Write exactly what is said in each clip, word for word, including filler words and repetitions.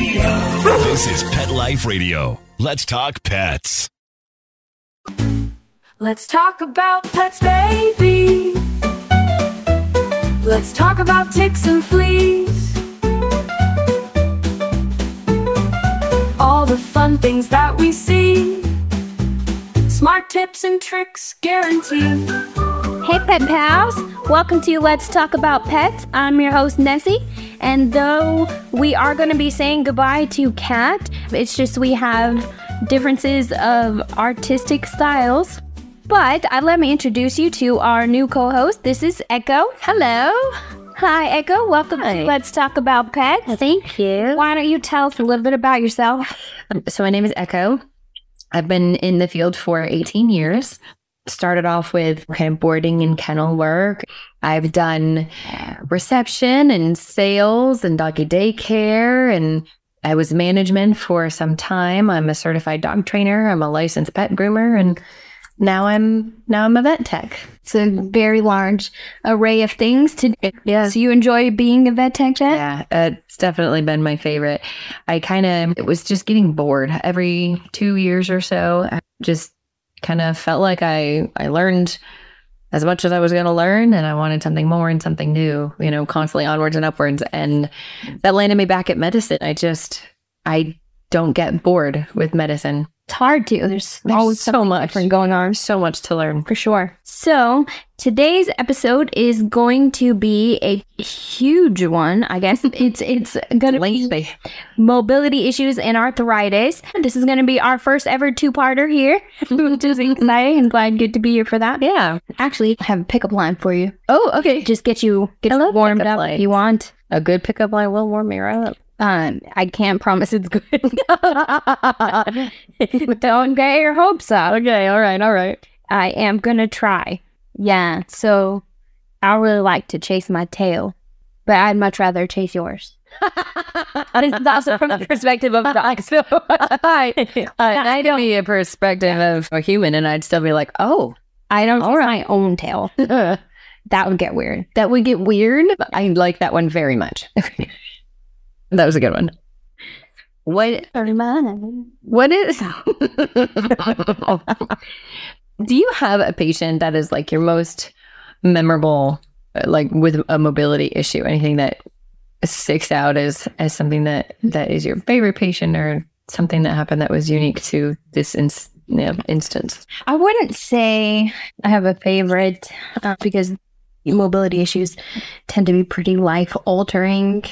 This is Pet Life Radio. Let's talk pets. Let's talk about pets, baby. Let's talk about ticks and fleas. All the fun things that we see. Smart tips and tricks guaranteed. Hey Pet Pals, welcome to Let's Talk About Pets. I'm your host Nessie, and though we are going to be saying goodbye to Cat, it's just we have differences of artistic styles. But uh, let me introduce you to our new co-host. This is Echo. Hello. Hi Echo, welcome Hi. to Let's Talk About Pets. Thank you. Why don't you tell us a little bit about yourself? So my name is Echo. I've been in the field for eighteen years. Started off with kind of boarding and kennel work. I've done reception and sales and doggy daycare, and I was management for some time. I'm a certified dog trainer. I'm a licensed pet groomer, and now I'm now I'm a vet tech. It's a very large array of things to do. Yeah. So you enjoy being a vet tech, Jen? Yeah, uh, it's definitely been my favorite. I kind of it was just getting bored every two years or so. I just kind of felt like I, I learned as much as I was going to learn, and I wanted something more and something new, you know, constantly onwards and upwards. And that landed me back at medicine. I just, I don't get bored with medicine. It's hard to. There's, There's always so much different going on. So much to learn. For sure. So today's episode is going to be a huge one, I guess. It's it's going to be mobility issues and arthritis. This is going to be our first ever two-parter here. Which is exciting and glad you get to be here for that. Yeah. Actually, I have a pickup line for you. Oh, okay. Just get you, get you warmed up lines. if you want. A good pickup line will warm me right up. Um, I can't promise it's good. Don't get your hopes up. Okay, all right, all right. I am gonna try. Yeah, so I really like to chase my tail, but I'd much rather chase yours. This is also from the perspective of dogs. So I, I don't be a perspective of a human, and I'd still be like, oh, I don't chase my own tail. That would get weird. That would get weird. I like that one very much. That was a good one. What? What is? Do you have a patient that is like your most memorable, like with a mobility issue? Anything that sticks out as as something that that is your favorite patient, or something that happened that was unique to this instance? Yeah, instance. I wouldn't say I have a favorite uh, because mobility issues tend to be pretty life altering.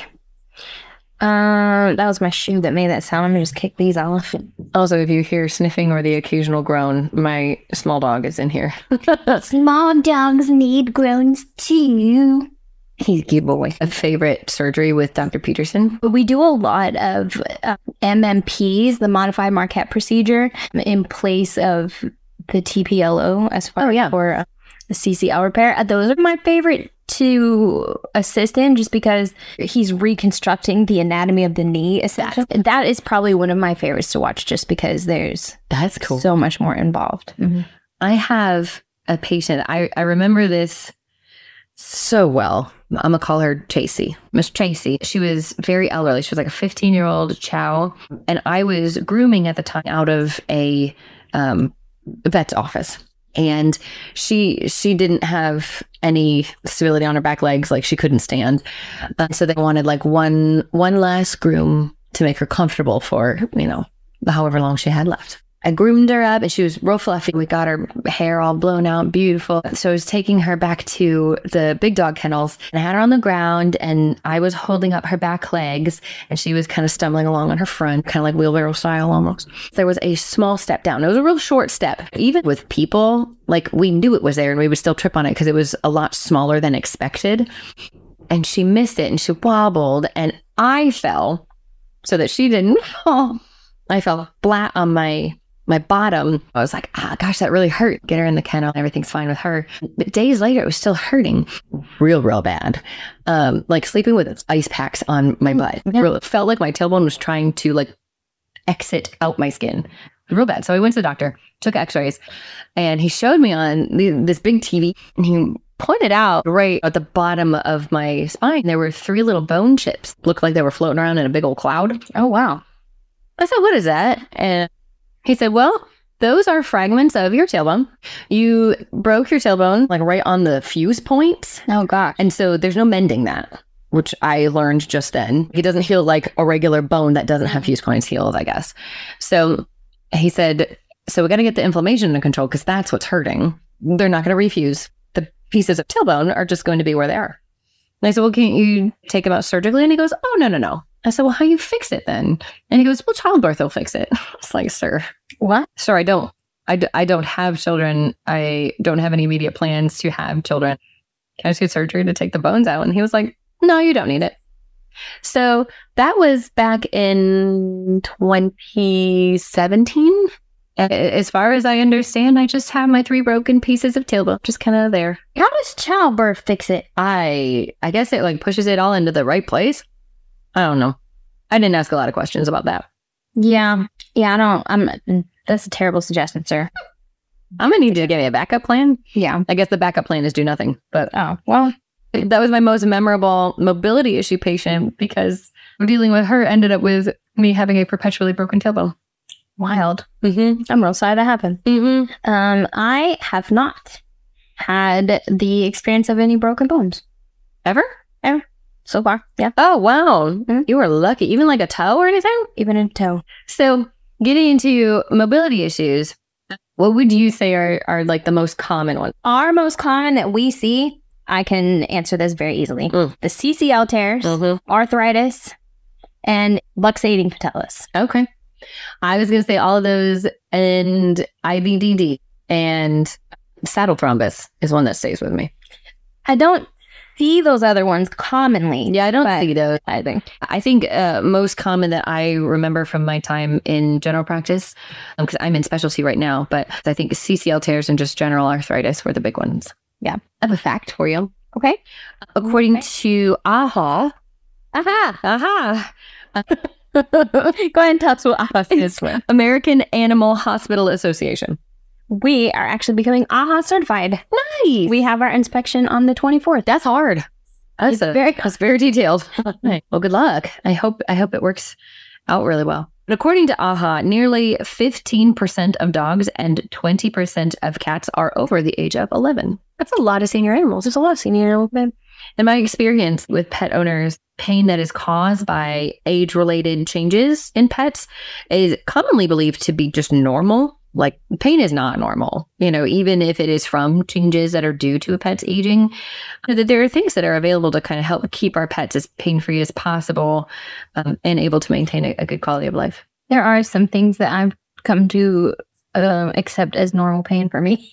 Um, that was my shoe that made that sound. I'm gonna just kick these off. Also, if you hear sniffing or the occasional groan, my small dog is in here. Small dogs need groans too. He's a cute boy. A favorite surgery with Doctor Peterson? We do a lot of uh, M M Ps, the modified Marquette procedure, in place of the T P L O as far oh, yeah. as for uh, the C C L repair. Uh, those are my favorite to assist in, just because he's reconstructing the anatomy of the knee. That, that is probably one of my favorites to watch, just because there's that's cool. so much more involved. Mm-hmm. I have a patient. I, I remember this so well. I'm gonna call her Tracy. Miss Tracy. She was very elderly. She was like a fifteen year old chow, and I was grooming at the time out of a um, vet's office. And she she didn't have any stability on her back legs, like she couldn't stand. Uh, so they wanted like one one last groom to make her comfortable for, you know, however long she had left. I groomed her up and she was real fluffy. We got her hair all blown out, beautiful. So I was taking her back to the big dog kennels and I had her on the ground and I was holding up her back legs and she was kind of stumbling along on her front, kind of like wheelbarrow style almost. There was a small step down. It was a real short step. Even with people, like we knew it was there and we would still trip on it because it was a lot smaller than expected. And she missed it and she wobbled and I fell so that she didn't fall. I fell flat on my my bottom. I was like, ah, gosh, that really hurt. Get her in the kennel. Everything's fine with her. But days later, it was still hurting real, real bad. Um, like sleeping with ice packs on my butt. Yeah. It felt like my tailbone was trying to like exit out my skin. Real bad. So I went to the doctor, took x-rays, and he showed me on the, this big T V, and he pointed out right at the bottom of my spine, there were three little bone chips. Looked like they were floating around in a big old cloud. Oh, wow. I said, what is that? And he said, well, those are fragments of your tailbone. You broke your tailbone like right on the fuse points. Oh, gosh. And so there's no mending that, which I learned just then. It doesn't heal like a regular bone that doesn't have fuse points heals, I guess. So he said, so we got to get the inflammation under control because that's what's hurting. They're not going to refuse. The pieces of tailbone are just going to be where they are. And I said, well, can't you take them out surgically? And he goes, oh, no, no, no. I said, well, how do you fix it then? And he goes, well, childbirth will fix it. It's like, sir. What? Sir, I don't. I, d- I don't have children. I don't have any immediate plans to have children. Can I just get surgery to take the bones out? And he was like, no, you don't need it. So that was back in twenty seventeen. As far as I understand, I just have my three broken pieces of tailbone just kind of there. How does childbirth fix it? I I guess it like pushes it all into the right place. I don't know. I didn't ask a lot of questions about that. Yeah. Yeah, I don't. I'm. That's a terrible suggestion, sir. I'm going to need you to give me a backup plan. Yeah. I guess the backup plan is do nothing. But Oh, well. that was my most memorable mobility issue patient because dealing with her ended up with me having a perpetually broken tailbone. Wild. Mm-hmm. I'm real sorry that happened. Mm-hmm. Um, I have not had the experience of any broken bones Ever? so far. Yeah. Oh, wow. Mhm. You were lucky. Even like a toe or anything? Even in toe. So getting into mobility issues, what would you say are, are like the most common ones? Our most common that we see, I can answer this very easily. Mm. The C C L tears, Mm-hmm. arthritis, and luxating patellis. Okay. I was going to say all of those and I B D D and saddle thrombus is one that stays with me. I don't see those other ones commonly. Yeah, I don't But- see those. I think. I think uh, most common that I remember from my time in general practice, because I'm in specialty right now, but I think C C L tears and just general arthritis were the big ones. Yeah. I have a fact for you. Okay. According to AHA, Aha. AHA, Go ahead and tell us what AHA stands for. American Animal Hospital Association. We are actually becoming AHA certified. Nice. We have our inspection on the twenty-fourth. That's hard. That's It's a, very- that's very detailed. Well, good luck. I hope I hope it works out really well. But according to AHA, nearly fifteen percent of dogs and twenty percent of cats are over the age of eleven. That's a lot of senior animals. There's a lot of senior animals. Man. In my experience with pet owners, pain that is caused by age-related changes in pets is commonly believed to be just normal. Like, pain is not normal, you know, even if it is from changes that are due to a pet's aging. That there are things that are available to kind of help keep our pets as pain-free as possible um, and able to maintain a, a good quality of life. There are some things that I've come to um, accept as normal pain for me.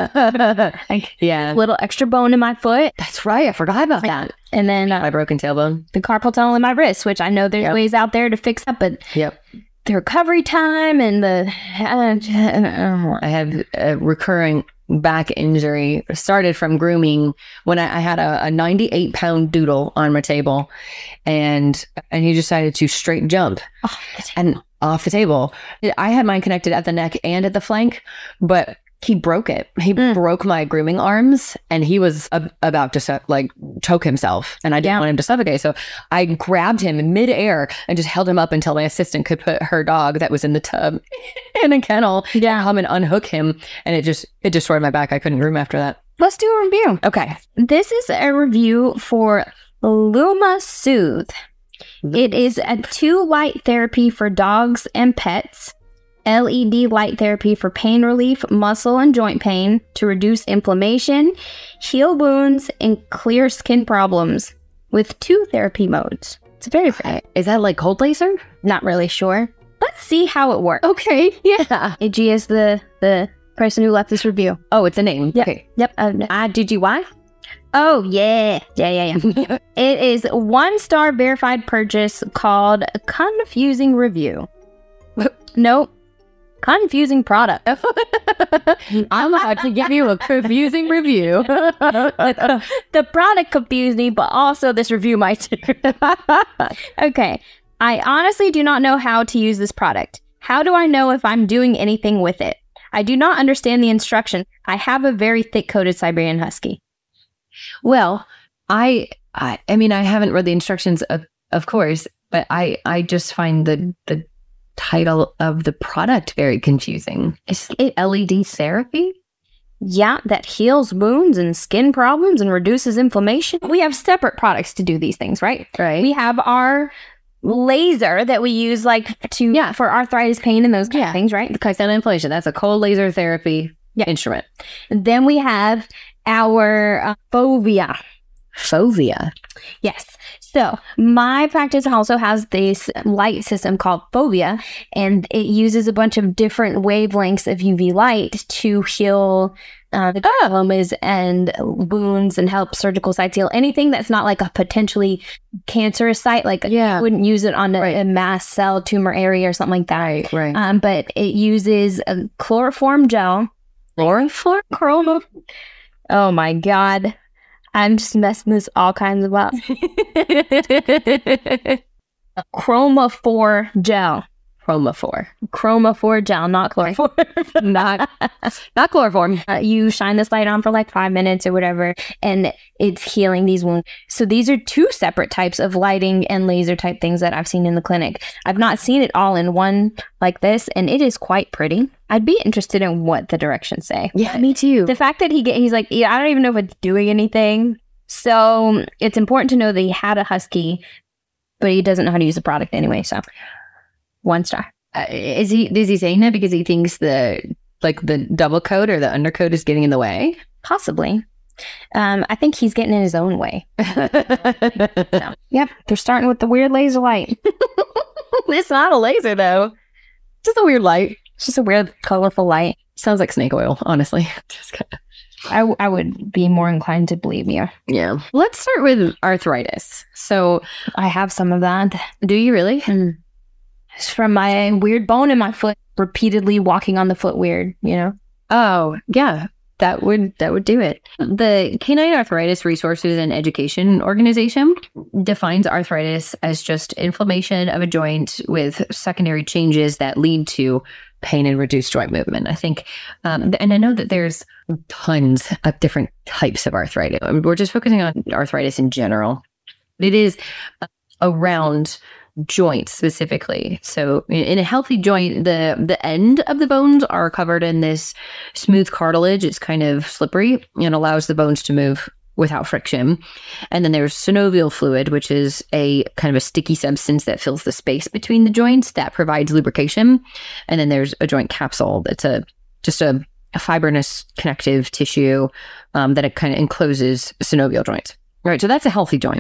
Like Yeah. little extra bone in my foot, That's right. I forgot about that. and then uh, My broken tailbone. the carpal tunnel in my wrist, which I know there's Yep. ways out there to fix up, but Yep. the recovery time and the uh, I have a recurring back injury. Started from grooming when I, I had a, a ninety-eight pound doodle on my table, and and he decided to straight jump oh, and off the table. I had mine connected at the neck and at the flank, but he broke it. He Mm. broke my grooming arms, and he was ab- about to su- like choke himself, and I didn't Yeah. want him to suffocate. So I grabbed him in midair and just held him up until my assistant could put her dog that was in the tub in a kennel Yeah. come and unhook him, and it just it destroyed my back. I couldn't groom after that. let's do a review. Okay. This is a review for Luma Soothe. It is a two light therapy for dogs and pets. L E D light therapy for pain relief, muscle and joint pain to reduce inflammation, heal wounds, and clear skin problems with two therapy modes. It's very great. Is that like cold laser? Not really sure. Let's see how it works. Okay. Yeah. A G is the, the person who left this review. Oh, it's a name. Yep. Okay. Yep. Uh, no. I G G Y? Oh, yeah. Yeah, yeah, yeah. It is one star verified purchase called Confusing Review. Nope. Confusing product. I'm about to give you a confusing review. The product confused me, but also this review might too. Okay. I honestly do not know how to use this product. How do I know if I'm doing anything with it? I do not understand the instruction. I have a very thick-coated Siberian Husky. Well, I, I, I mean, I haven't read the instructions, of, of course, but I, I just find the the title of the product very confusing. Is it L E D therapy? Yeah, that heals wounds and skin problems and reduces inflammation. We have separate products to do these things, right? Right. We have our laser that we use like to Yeah. for arthritis pain and those kind Yeah. of things, right? The Kaizen inflammation. That's a cold laser therapy Yeah. instrument. And then we have our uh, fovea. Fovea. Yes. So my practice also has this light system called Fovea, and it uses a bunch of different wavelengths of U V light to heal uh, the gliomas and wounds and help surgical sites heal. Anything that's not like a potentially cancerous site, like Yeah. I wouldn't use it on a, Right. a mast cell tumor area or something like that. Right, right. Um, but it uses a chloroform gel. Chloroform? Chroma. Oh my God. I'm just messing this all kinds of up. Chroma four gel. Chromophore. Chroma four gel, not chloroform. Not, not chloroform. Uh, you shine this light on for like five minutes or whatever, and it's healing these wounds. So these are two separate types of lighting and laser type things that I've seen in the clinic. I've not seen it all in one like this, and it is quite pretty. I'd be interested in what the directions say. Yeah, me too. The fact that he get, he's like, yeah, I don't even know if it's doing anything. So it's important to know that he had a husky, but he doesn't know how to use the product anyway. So one star. Uh, is he, is he saying that because he thinks the, like the double coat or the undercoat is getting in the way? Possibly. Um, I think he's getting in his own way. So, yep. They're starting with the weird laser light. It's not a laser though. It's just a weird light. It's just a weird, colorful light. Sounds like snake oil, honestly. Just kinda. I, w- I would be more inclined to believe you. Yeah. Let's start with arthritis. So, I have some of that. do you really? Mm. It's from my weird bone in my foot, repeatedly walking on the foot weird, you know? Oh, yeah. That would that would do it. The Canine Arthritis Resources and Education Organization defines arthritis as just inflammation of a joint with secondary changes that lead to pain and reduced joint movement. I think, um, and I know that there's tons of different types of arthritis. I mean, we're just focusing on arthritis in general. It is around joints specifically. So in a healthy joint, the the end of the bones are covered in this smooth cartilage. It's kind of slippery and allows the bones to move without friction. And then there's synovial fluid, which is a kind of a sticky substance that fills the space between the joints that provides lubrication. And then there's a joint capsule that's a just a, a fibrinous connective tissue um, that it kind of encloses synovial joints. Right, so that's a healthy joint.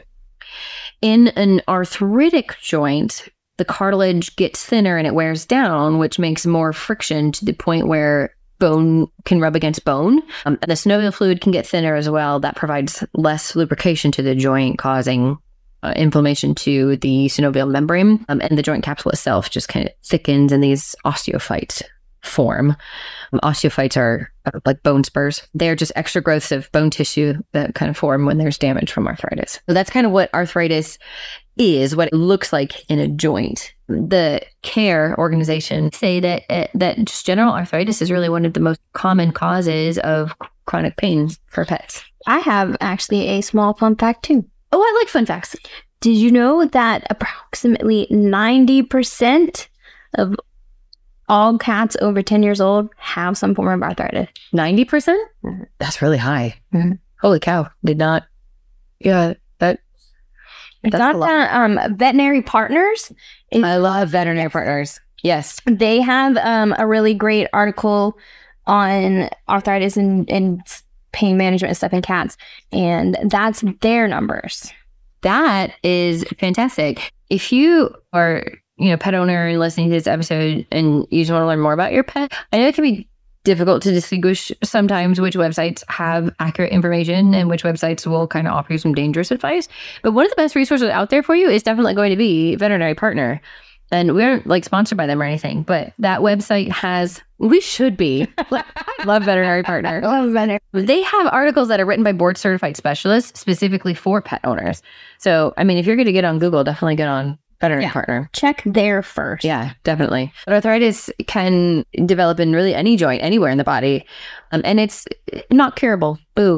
In an arthritic joint, the cartilage gets thinner and it wears down, which makes more friction to the point where bone can rub against bone. Um, and the synovial fluid can get thinner as well. That provides less lubrication to the joint, causing uh, inflammation to the synovial membrane. Um, and the joint capsule itself just kind of thickens and these osteophytes form. Um, osteophytes are uh, like bone spurs. They're just extra growths of bone tissue that kind of form when there's damage from arthritis. So that's kind of what arthritis is, what it looks like in a joint. The CARE organization say that uh, that just general arthritis is really one of the most common causes of chronic pain for pets. I have actually a small fun fact too. Oh, I like fun facts. Did you know that approximately ninety percent of all cats over ten years old have some form of arthritis? ninety percent? Mm-hmm. That's really high. Mm-hmm. Holy cow. Did not. Yeah, that. That's Got a lot. that, um, veterinary partners. is- I love veterinary partners. Yes. They have um, a really great article on arthritis and, and pain management and stuff in cats, and that's their numbers. That is fantastic. If you are, you know, pet owner and listening to this episode and you just want to learn more about your pet, I know it can be difficult to distinguish sometimes which websites have accurate information and which websites will kind of offer you some dangerous advice. But one of the best resources out there for you is definitely going to be Veterinary Partner. And we aren't like sponsored by them or anything, but that website has, we should be. Like, I love Veterinary Partner. I love veterinary. They have articles that are written by board certified specialists specifically for pet owners. So, I mean, if you're going to get on Google, definitely get on Veterinary Yeah. Partner. Check there first. Yeah, definitely. But arthritis can develop in really any joint, anywhere in the body. Um, and it's not curable. Boo.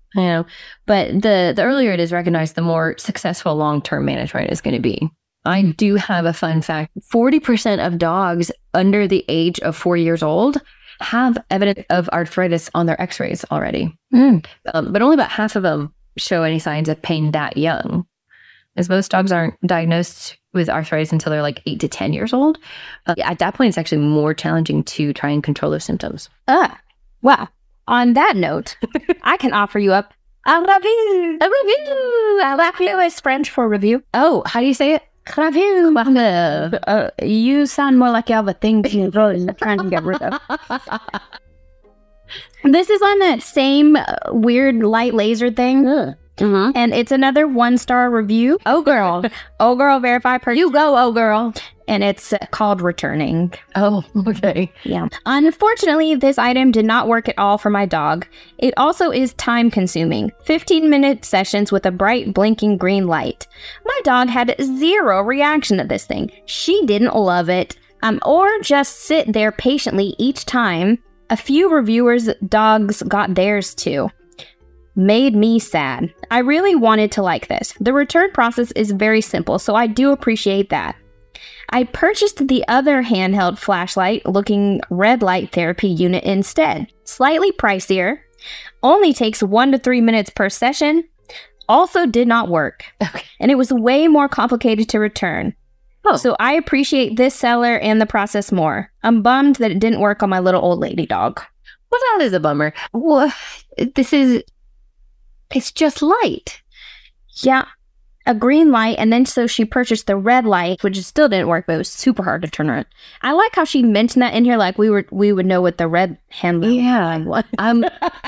You know, but the the earlier it is recognized, the more successful long term management is going to be. I do have a fun fact: forty percent of dogs under the age of four years old have evidence of arthritis on their X-rays already, Mm. um, but only about half of them show any signs of pain that young, as most dogs aren't diagnosed with arthritis until they're like eight to ten years old. Uh, at that point, it's actually more challenging to try and control those symptoms. Ah, well, on that note, I can offer you up a review. A review. A review is French for review. Oh, how do you say it? Review. Uh, you sound more like you have a thing you're trying to get rid of. This is on that same uh, weird light laser thing. Mm-hmm. And it's another one-star review. Oh, girl. Oh, girl, verify per You go, oh, girl. And it's uh, called Returning. Oh, okay. Yeah. Unfortunately, this item did not work at all for my dog. It also is time consuming. fifteen minute sessions with a bright blinking green light. My dog had zero reaction to this thing. She didn't love it. Um, or just sit there patiently each time. A few reviewers' dogs got theirs too. Made me sad. I really wanted to like this. The return process is very simple, so I do appreciate that. I purchased the other handheld flashlight looking red light therapy unit instead. Slightly pricier, only takes one to three minutes per session, also did not work. Okay. And it was way more complicated to return. Oh. So I appreciate this seller and the process more. I'm bummed that it didn't work on my little old lady dog. Well, that is a bummer. Well, this is, it's just light. Yeah, a green light, and then so she purchased the red light, which still didn't work, but it was super hard to turn on. I like how she mentioned that in here, like we were we would know what the red handle Yeah. was. Um,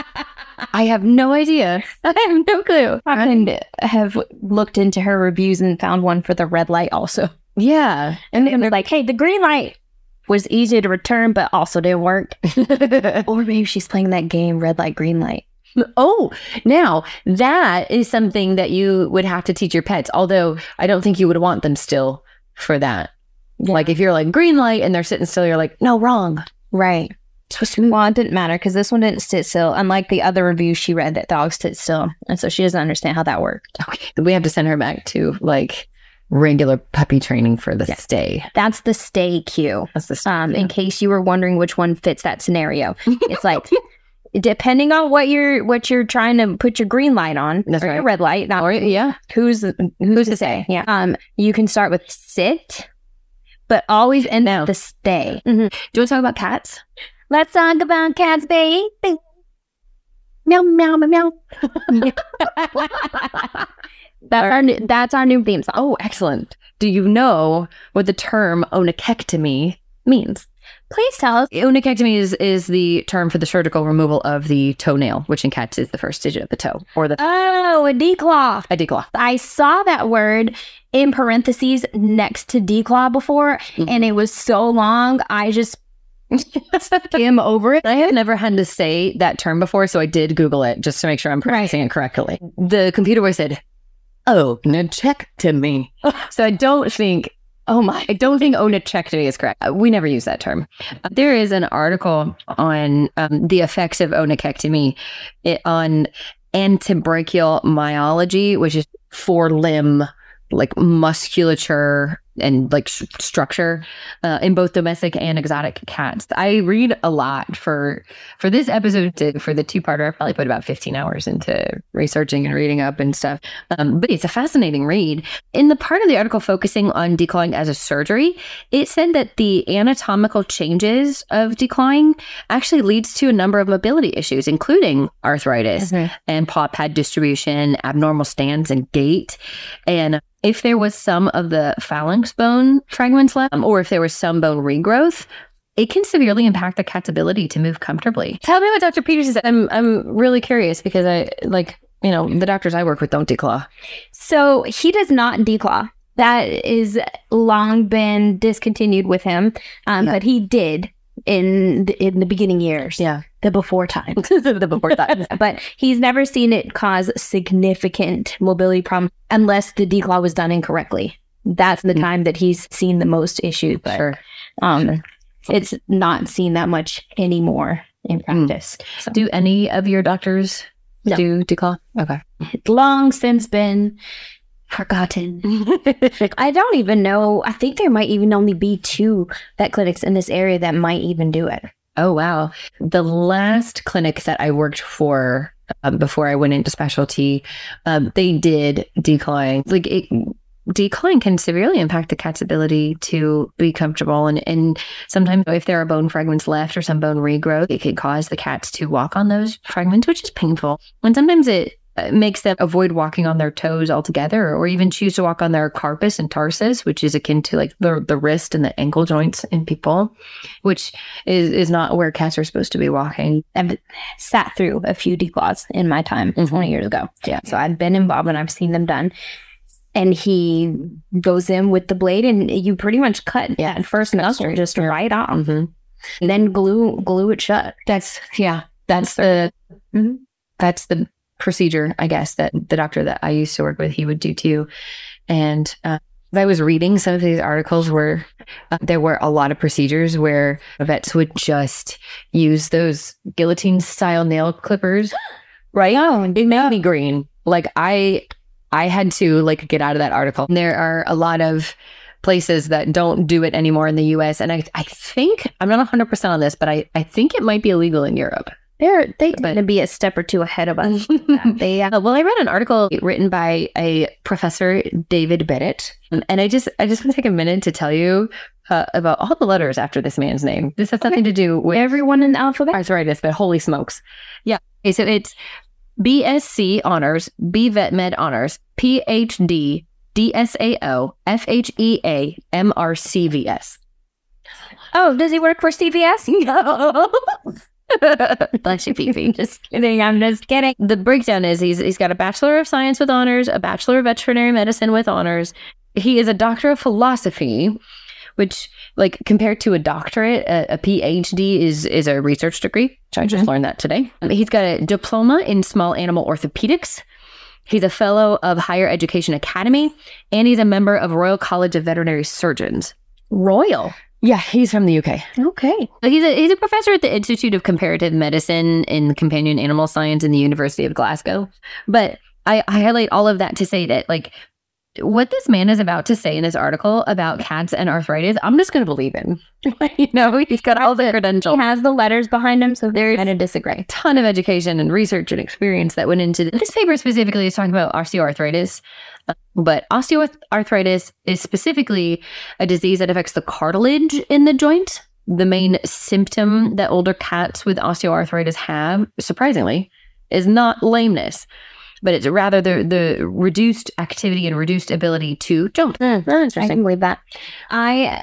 I have no idea. I have no clue. I couldn't have looked into her reviews and found one for the red light also. Yeah. And it was like, hey, the green light was easy to return, but also didn't work. Or maybe she's playing that game, red light, green light. Oh, now that is something that you would have to teach your pets, although I don't think you would want them still for that. Yeah. Like if you're like green light and they're sitting still, you're like, no, wrong. Right. Well, it didn't matter because this one didn't sit still, unlike the other reviews she read that dogs sit still. And so she doesn't understand how that worked. Okay. We have to send her back to like regular puppy training for the Yeah. stay. That's the stay cue. That's the stay. Um, in case you were wondering which one fits that scenario. It's like, depending on what you're what you're trying to put your green light on, That's or right. your red light, not Or, yeah. who's who's to say? Yeah. Um, you can start with sit, but always end Now. the stay. Do you want to talk about cats? Let's talk about cats, baby. Meow meow meow meow. That's our new, that's our new theme song. Oh, excellent. Do you know what the term onechectomy means? Please tell us. Onechectomy is, is the term for the surgical removal of the toenail, which in cats is the first digit of the toe, or the Oh, a declaw. a declaw. I saw that word in parentheses next to declaw before, Mhm. and it was so long, I just skim over it. I have never had to say that term before, so I did Google it just to make sure I'm pronouncing it correctly. The computer voice said, onechectomy. So I don't think, oh my, I don't think onechectomy is correct. Uh, We never use that term. Uh, there is an article on um, the effects of onechectomy it, on antebrachial myology, which is forelimb, like musculature and like sh- structure uh, in both domestic and exotic cats. I read a lot for for this episode. To, for the two-parter, I probably put about fifteen hours into researching and reading up and stuff. Um, but it's a fascinating read. In the part of the article focusing on declawing as a surgery, it said that the anatomical changes of declawing actually leads to a number of mobility issues, including arthritis Mhm. and paw pad distribution, abnormal stance and gait. And if there was some of the phalanx bone fragments left, um, or if there was some bone regrowth, it can severely impact the cat's ability to move comfortably. Tell me what Doctor Peterson said. I'm I'm really curious because I like, you know, the doctors I work with don't declaw. So he does not declaw. That is long been discontinued with him, um, Yeah. but he did in the, in the beginning years, Yeah. the before time. the before that. But he's never seen it cause significant mobility problems unless the declaw was done incorrectly. That's the Mm. time that he's seen the most issues, but Sure. um, it's not seen that much anymore in practice. So- Do any of your doctors No. do declaw? Okay. It's long since been forgotten. I don't even know. I think there might even only be two vet clinics in this area that might even do it. Oh, wow. The last clinic that I worked for um, before I went into specialty, um, they did declawing. Like, it, declawing can severely impact the cat's ability to be comfortable. And, and sometimes if there are bone fragments left or some bone regrowth, it could cause the cats to walk on those fragments, which is painful. And sometimes it uh, makes them avoid walking on their toes altogether, or even choose to walk on their carpus and tarsus, which is akin to like the, the wrist and the ankle joints in people, which is, is not where cats are supposed to be walking. I've sat through a few declaws in my time Mhm. twenty years ago. Yeah. So I've been involved and I've seen them done. And he goes in with the blade and you pretty much cut Yeah. that first nostril just right off. Mm-hmm. And then glue glue it shut. That's, yeah, that's the, Mhm. that's the procedure, I guess, that the doctor that I used to work with, he would do too. And uh, I was reading some of these articles where uh, there were a lot of procedures where vets would just use those guillotine style nail clippers, right? Oh, It made me green. Like I, I had to like get out of that article. There are a lot of places that don't do it anymore in the U S. And I, I think, I'm not one hundred percent on this, but I, I think it might be illegal in Europe. They're they But- tend to be a step or two ahead of us. they uh, Uh, well, I read an article written by a professor, David Bennett, and I just I just want to take a minute to tell you uh, about all the letters after this man's name. This has nothing to do with everyone in the alphabet. arthritis, but holy smokes, yeah. Okay, so it's B S c honors, B Vet Med honors, P H D, D S A O, F H E A, M R C V S. Oh, does he work for C V S? No. Bless you, Fifi. Just kidding. I'm just kidding. The breakdown is he's he's got a Bachelor of Science with honors, a Bachelor of Veterinary Medicine with honors. He is a Doctor of Philosophy, which, like, compared to a doctorate, a, a P H D is is a research degree. Which I just learned that today. Um, he's got a diploma in small animal orthopedics. He's a fellow of Higher Education Academy, and he's a member of Royal College of Veterinary Surgeons. Royal. Yeah, he's from the U K. Okay. He's a, he's a professor at the Institute of Comparative Medicine and Companion Animal Science in the University of Glasgow. But I, I highlight all of that to say that, like, what this man is about to say in this article about cats and arthritis, I'm just going to believe him. You know, he's got all the He credentials. has the letters behind him, so There's- they're going to disagree. A ton of education and research and experience that went into this paper. Specifically is talking about osteoarthritis, uh, but osteoarthritis is specifically a disease that affects the cartilage in the joint. The main symptom that older cats with osteoarthritis have, surprisingly, is not lameness, but it's rather the the reduced activity and reduced ability to jump. Mm, I can believe that. I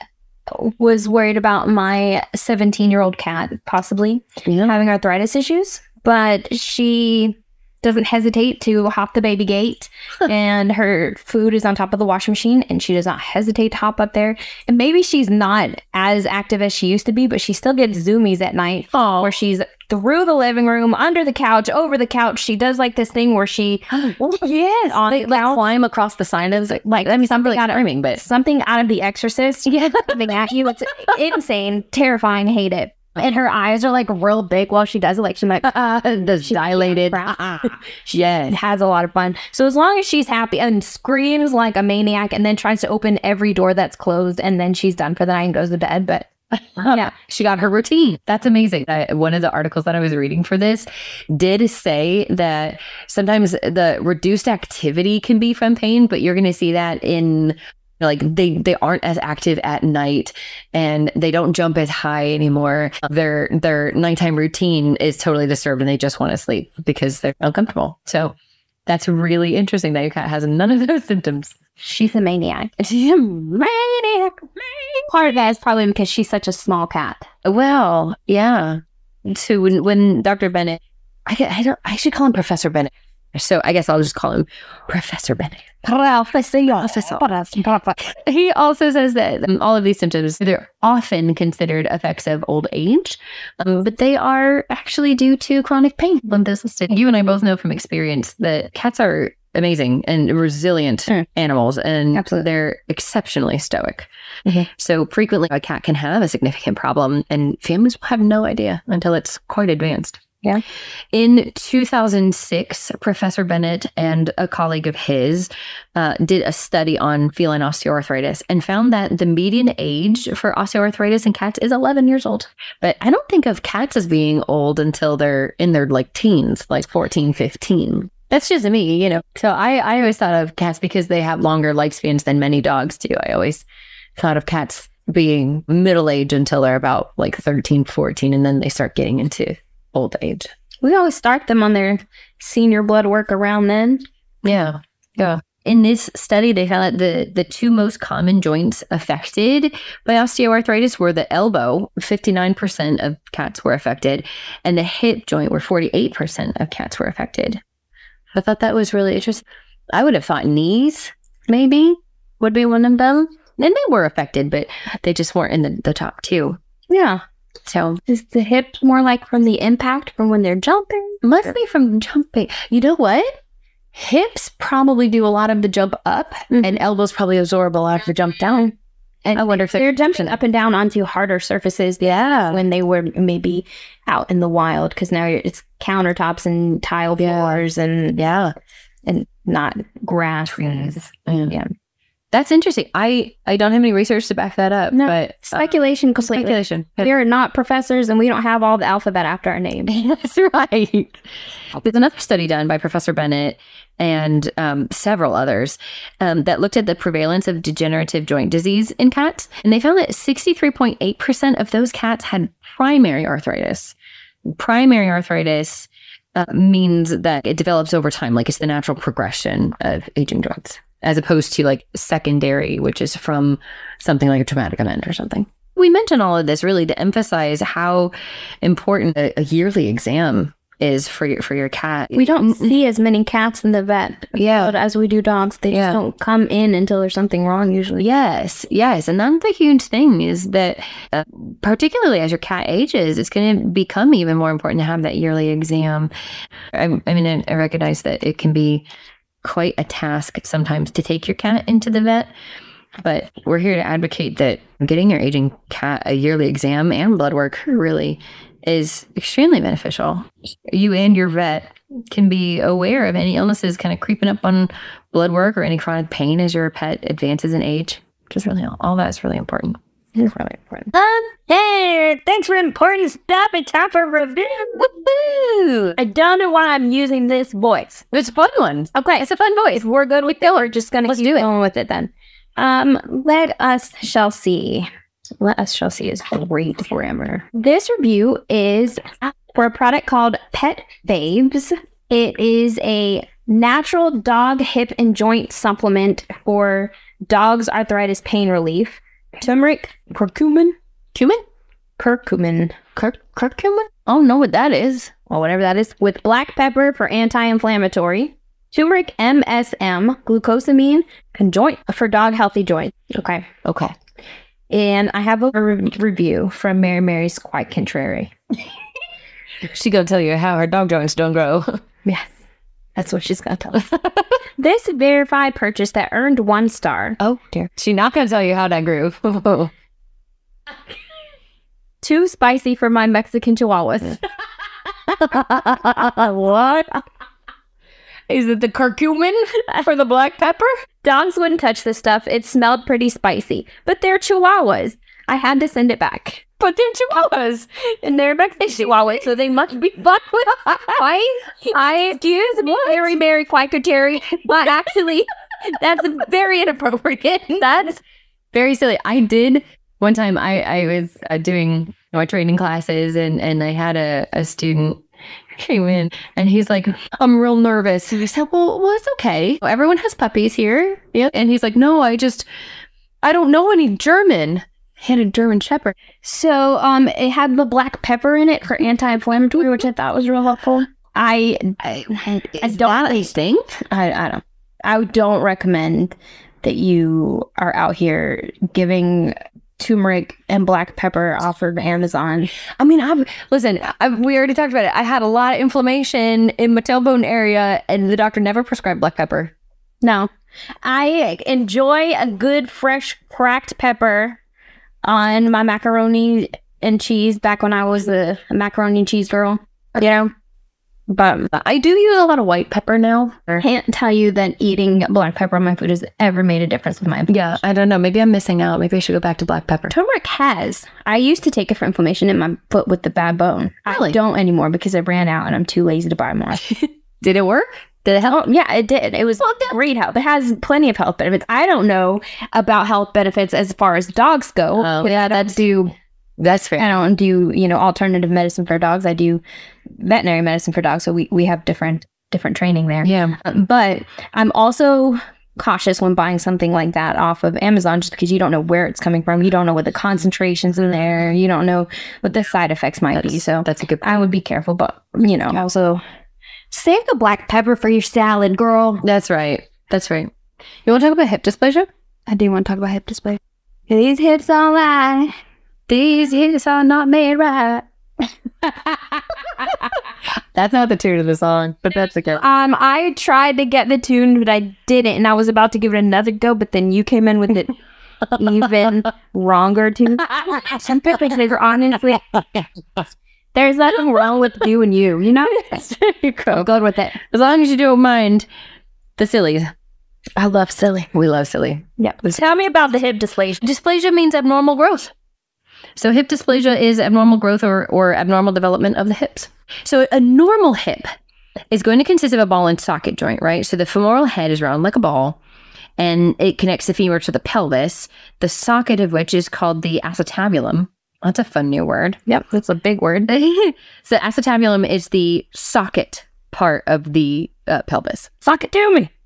was worried about my seventeen-year-old cat possibly having arthritis issues, but she doesn't hesitate to hop the baby gate, and her food is on top of the washing machine, and she does not hesitate to hop up there. And maybe she's not as active as she used to be, but she still gets zoomies at night, Oh, where she's through the living room, under the couch, over the couch. She does like this thing where she, yes, on they like climb across the sign. It's like, like I mean, I'm really something out of- screaming, but something out of The Exorcist. Yeah, something at you. It's insane, terrifying, hate it. And her eyes are like real big while she does it. Like she's like, uh, the dilated. yeah, it has a lot of fun. So as long as she's happy and screams like a maniac, and then tries to open every door that's closed, and then she's done for the night and goes to bed. But yeah, She got her routine. That's amazing. I, one of the articles that I was reading for this did say that sometimes the reduced activity can be from pain, but you're going to see that in, like, they they aren't as active at night and they don't jump as high anymore. Their their nighttime routine is totally disturbed and they just want to sleep because they're uncomfortable. So that's really interesting that your cat has none of those symptoms. she's a maniac. She's a maniac. Part of that is probably because she's such a small cat. Well, yeah. So when when Doctor Bennett, I, get- I don't I should call him Professor Bennett. So I guess I'll just call him Professor Bennett. He also says that um, all of these symptoms, they're often considered effects of old age, um, but they are actually due to chronic pain. You and I both know from experience that cats are amazing and resilient Mm. animals, and Absolutely. they're exceptionally stoic. Mhm. So frequently a cat can have a significant problem, and families will have no idea until it's quite advanced. Yeah. In two thousand six, Professor Bennett and a colleague of his uh, did a study on feline osteoarthritis and found that the median age for osteoarthritis in cats is eleven years old. But I don't think of cats as being old until they're in their like teens, like fourteen, fifteen. That's just me, you know. So I, I always thought of cats because they have longer lifespans than many dogs do. I always thought of cats being middle age until they're about like thirteen, fourteen, and then they start getting into old age. We always start them on their senior blood work around then. Yeah. Yeah. In this study, they found that the, the two most common joints affected by osteoarthritis were the elbow, fifty-nine percent of cats were affected, and the hip joint, where forty-eight percent of cats were affected. I thought that was really interesting. I would have thought knees, maybe, would be one of them. And they were affected, but they just weren't in the, the top two. Yeah. So Is the hip more like from the impact from when they're jumping? must be from jumping. You know what? Hips probably do a lot of the jump up, Mhm. and elbows probably absorb a lot of the jump down. And I wonder if they're jumping up and down onto harder surfaces Yeah. when they were maybe out in the wild, because now you're, it's countertops and tile Yeah. floors and Yeah. and not grass. Trees. Yeah. That's interesting. I, I don't have any research to back that up, No. but Speculation completely. speculation. We are not professors, and we don't have all the alphabet after our name. That's right. There's another study done by Professor Bennett and um, several others um, that looked at the prevalence of degenerative joint disease in cats. And they found that sixty-three point eight percent of those cats had primary arthritis. Primary arthritis uh, means that it develops over time, like it's the natural progression of aging joints, as opposed to like secondary, which is from something like a traumatic event or something. We mention all of this really to emphasize how important a, a yearly exam is for your for your cat. We don't see as many cats in the vet Yeah. as we do dogs. They Yeah. just don't come in until there's something wrong usually. Yes, yes. And that's the huge thing is that, uh, particularly as your cat ages, it's going to become even more important to have that yearly exam. I, I mean, I, I recognize that it can be quite a task sometimes to take your cat into the vet, but we're here to advocate that getting your aging cat a yearly exam and blood work really is extremely beneficial. You and your vet can be aware of any illnesses kind of creeping up on blood work or any chronic pain as your pet advances in age. Just really, all that's really important. It's really important. Um, hey, thanks for important stuff. It's time for review. Woohoo! I don't know why I'm using this voice. It's a fun one. Okay, it's a fun voice. We're good with it. We're just gonna Let's keep do it. going with it then. Um, let us shall see. Let us shall see is great grammar. This review is for a product called Pet Faves. It is a natural dog hip and joint supplement for dogs' arthritis pain relief. Turmeric, curcumin, Cumin? curcumin, Cur- curcumin? I don't know what that is. or whatever that is, with black pepper for anti-inflammatory, turmeric, M S M, glucosamine, conjoint for dog healthy joints. Okay. Okay. And I have a re- review from Mary Mary's quite contrary. She gonna tell you how her dog joints don't grow. Yes. That's what she's going to tell us. This verified purchase that earned one star. Oh dear. She not gonna tell you how that grew. Too spicy for my Mexican chihuahuas. What? Is it the curcumin for the black pepper? Dogs wouldn't touch this stuff. It smelled pretty spicy. But they're chihuahuas. I had to send it back. But they're chihuahuas. And they're Mexican chihuahuas, so they must be fucked with. I, I, excuse me, Mary Mary Quackerterry, but actually, that's very inappropriate. That's Very silly. I did one time. I I was uh, doing my training classes, and and I had a a student who came in, and he's like, "I'm real nervous." And I said, "Well, well, it's okay. Everyone has puppies here." Yeah. And he's like, "No, I just I don't know any German." He had a German Shepherd. so. Um, it had the black pepper in it for anti-inflammatory, which I thought was real helpful. I, I, I don't I think. I, I don't. I don't recommend that you are out here giving turmeric and black pepper offered Amazon. I mean, I've listen. I've, we already talked about it. I had a lot of inflammation in my tailbone area, and the doctor never prescribed black pepper. No, I enjoy a good fresh cracked pepper on my macaroni and cheese back when I was a, a macaroni and cheese girl. you know. But I do use a lot of white pepper now. I can't tell you that eating black pepper on my food has ever made a difference with my Yeah, I don't know. Maybe I'm missing out. Maybe I should go back to black pepper. turmeric has. I used to take it for inflammation in my foot with the bad bone. Really? I don't anymore because I ran out and I'm too lazy to buy more. Did it work? Did it help? Oh, yeah, it did. It was great health. It has plenty of health benefits. I don't know about health benefits as far as dogs go. Oh, yeah, that's do. That's fair. I don't do, you know, alternative medicine for dogs. I do veterinary medicine for dogs. So we, we have different different training there. Yeah. Um, but I'm also cautious when buying something like that off of Amazon just because you don't know where it's coming from. You don't know what the concentrations in there. You don't know what the side effects might That's, be. So that's a good point. I would be careful. But, you know, also save the black pepper for your salad, girl. That's right. That's right. You want to talk about hip dysplasia? I do want to talk about hip dysplasia. These hips don't lie. These hips are not made right. That's not the tune of the song, but that's okay. Um, I tried to get the tune, but I didn't, and I was about to give it another go, but then you came in with it even wronger tune. Some people are honestly, there's nothing wrong with you and you, you know? I'm good with it. As long as you don't mind the sillies. I love silly. We love silly. Yep. Tell me about the hip dysplasia. Dysplasia means abnormal growth. So hip dysplasia is abnormal growth or, or abnormal development of the hips. So a normal hip is going to consist of a ball and socket joint, right? So the femoral head is round like a ball, and it connects the femur to the pelvis, the socket of which is called the acetabulum. That's a fun new word. Yep, that's a big word. So acetabulum is the socket part of the uh, pelvis. Sock it to me.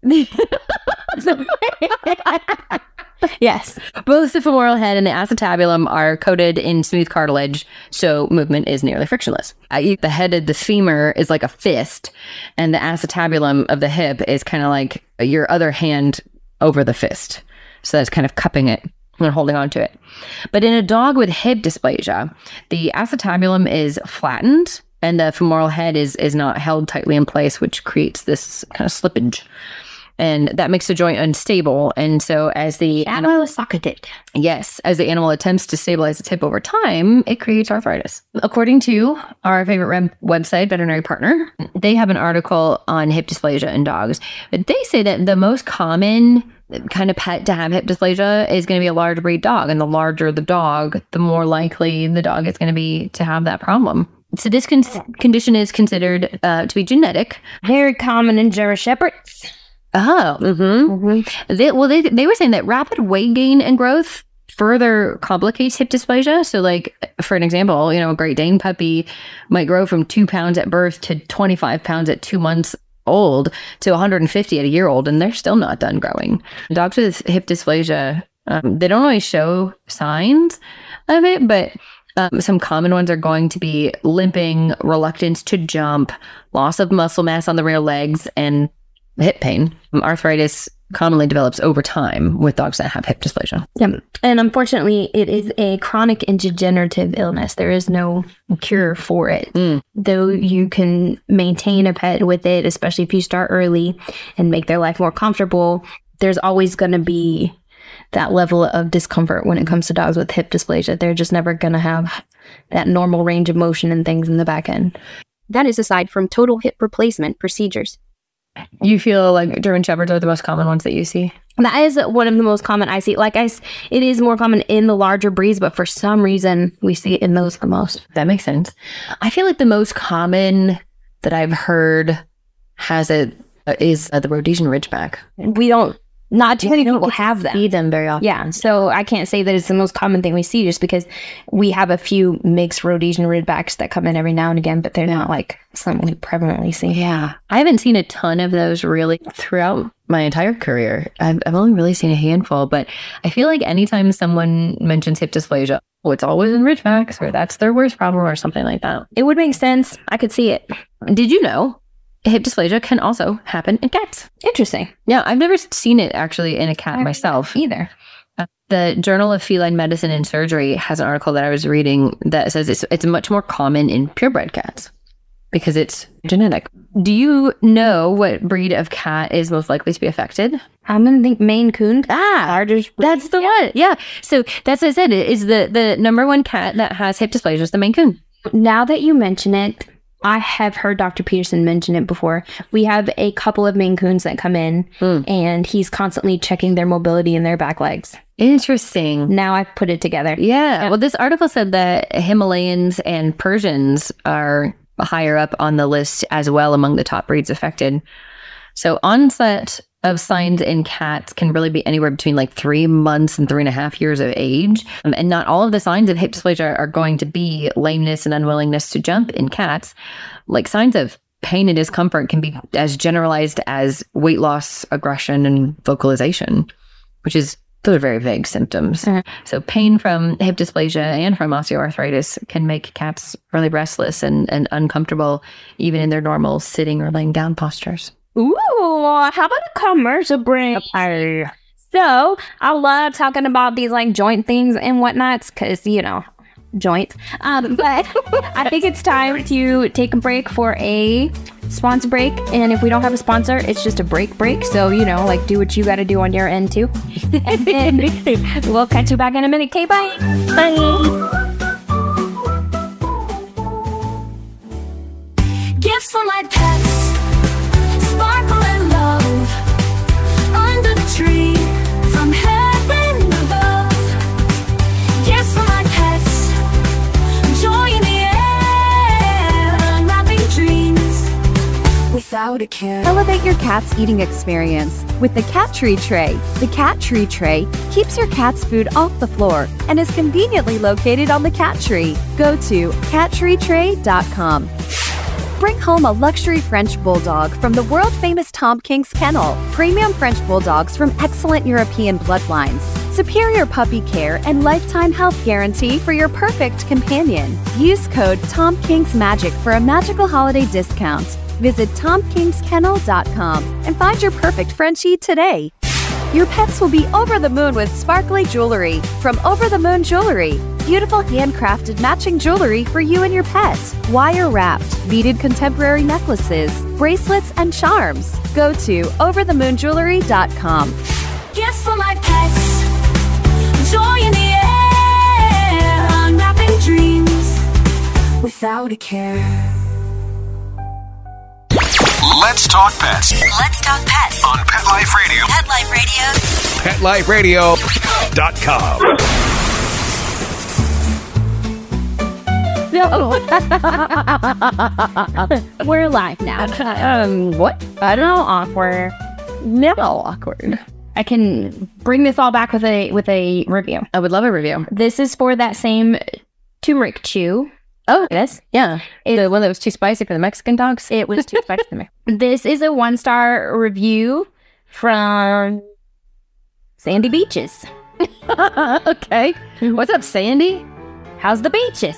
Yes. Both the femoral head and the acetabulum are coated in smooth cartilage, so movement is nearly frictionless. I, the head of the femur is like a fist, and the acetabulum of the hip is kind of like your other hand over the fist. So that's kind of cupping it and holding on to it. But in a dog with hip dysplasia, the acetabulum is flattened, and the femoral head is is not held tightly in place, which creates this kind of slippage. And that makes the joint unstable. And so as the Animal socketed. Yes, as the animal attempts to stabilize its hip over time, it creates arthritis. According to our favorite web- website, Veterinary Partner, they have an article on hip dysplasia in dogs. But they say that the most common kind of pet to have hip dysplasia is going to be a large breed dog. And the larger the dog, the more likely the dog is going to be to have that problem. So this con- condition is considered uh, to be genetic. Very common in German Shepherds. Oh, mm-hmm. Mm-hmm. They, well, they they were saying that rapid weight gain and growth further complicates hip dysplasia. So, like, for an example, you know, a Great Dane puppy might grow from two pounds at birth to twenty-five pounds at two months old to one hundred fifty at a year old, and they're still not done growing. Dogs with hip dysplasia, um, they don't always show signs of it, but um, some common ones are going to be limping, reluctance to jump, loss of muscle mass on the rear legs, and hip pain. Arthritis commonly develops over time with dogs that have hip dysplasia. Yeah. And unfortunately, it is a chronic and degenerative illness. There is no cure for it. Mm. Though you can maintain a pet with it, especially if you start early and make their life more comfortable, there's always going to be that level of discomfort when it comes to dogs with hip dysplasia. They're just never going to have that normal range of motion and things in the back end. That is aside from total hip replacement procedures. You feel like German Shepherds are the most common ones that you see? That is one of the most common I see. Like I, it is more common in the larger breeds, but for some reason we see it in those the most. That makes sense. I feel like the most common that I've heard has it uh, is uh, the Rhodesian Ridgeback. We don't, not too many people have them. See them very often. Yeah, so I can't say that it's the most common thing we see just because we have a few mixed Rhodesian Ridgebacks that come in every now and again, but they're not like something we prevalently see. Yeah. I haven't seen a ton of those really throughout my entire career. I've, I've only really seen a handful, but I feel like anytime someone mentions hip dysplasia, oh, it's always in Ridgebacks, or that's their worst problem, or something like that. It would make sense. I could see it. Did you know hip dysplasia can also happen in cats? Interesting. Yeah, I've never seen it actually in a cat myself either. Uh, the Journal of Feline Medicine and Surgery has an article that I was reading that says it's, it's much more common in purebred cats because it's genetic. Do you know what breed of cat is most likely to be affected? I'm going to think Maine Coon. Ah, that's the yeah. one. Yeah. So that's what I said. It is the, the number one cat that has hip dysplasia is the Maine Coon. Now that you mention it, I have heard Doctor Peterson mention it before. We have a couple of Maine Coons that come in, mm. and he's constantly checking their mobility in their back legs. Interesting. Now I've put it together. Yeah. Well, this article said that Himalayans and Persians are higher up on the list as well among the top breeds affected. So onset of signs in cats can really be anywhere between like three months and three and a half years of age. Um, and not all of the signs of hip dysplasia are going to be lameness and unwillingness to jump in cats. Like signs of pain and discomfort can be as generalized as weight loss, aggression, and vocalization, which is, those are very vague symptoms. Mm-hmm. So pain from hip dysplasia and from osteoarthritis can make cats really restless and, and uncomfortable, even in their normal sitting or laying down postures. Ooh, how about a commercial break? Okay. So, I love talking about these like joint things and whatnots because, you know, joints. Um, but I think it's time to take a break for a sponsor break. And if we don't have a sponsor, it's just a break break. So, you know, like do what you got to do on your end too. And then we'll catch you back in a minute. Okay, bye. Bye. Gifts for my pets. Sparkle and love under the tree from heaven above. Yes, for my pets, joy in the air, unwrapping dreams without a care. Elevate your cat's eating experience with the Cat Tree Tray. The Cat Tree Tray keeps your cat's food off the floor and is conveniently located on the cat tree. Go to cat tree tray dot com. Bring home a luxury French Bulldog from the world-famous Tom King's Kennel. Premium French Bulldogs from excellent European bloodlines. Superior puppy care and lifetime health guarantee for your perfect companion. Use code TomKingsMagic for a magical holiday discount. Visit tom kings kennel dot com and find your perfect Frenchie today. Your pets will be over the moon with sparkly jewelry from Over the Moon Jewelry. Beautiful handcrafted matching jewelry for you and your pet. Wire-wrapped, beaded contemporary necklaces, bracelets, and charms. Go to over the moon jewelry dot com. Gifts for my pets, joy in the air, unwrapping dreams without a care. Let's talk pets Let's talk pets on Pet Life Radio. Pet Life Radio. pet life radio dot com. We're live now. Um, what? I don't know. Awkward. No, awkward. I can bring this all back with a with a review. I would love a review. This is for that same turmeric chew. Oh, yes. Yeah. It's, the one that was too spicy for the Mexican dogs? It was too spicy for me. This is a one-star review from Sandy Beaches. Okay. What's up, Sandy? How's the beaches?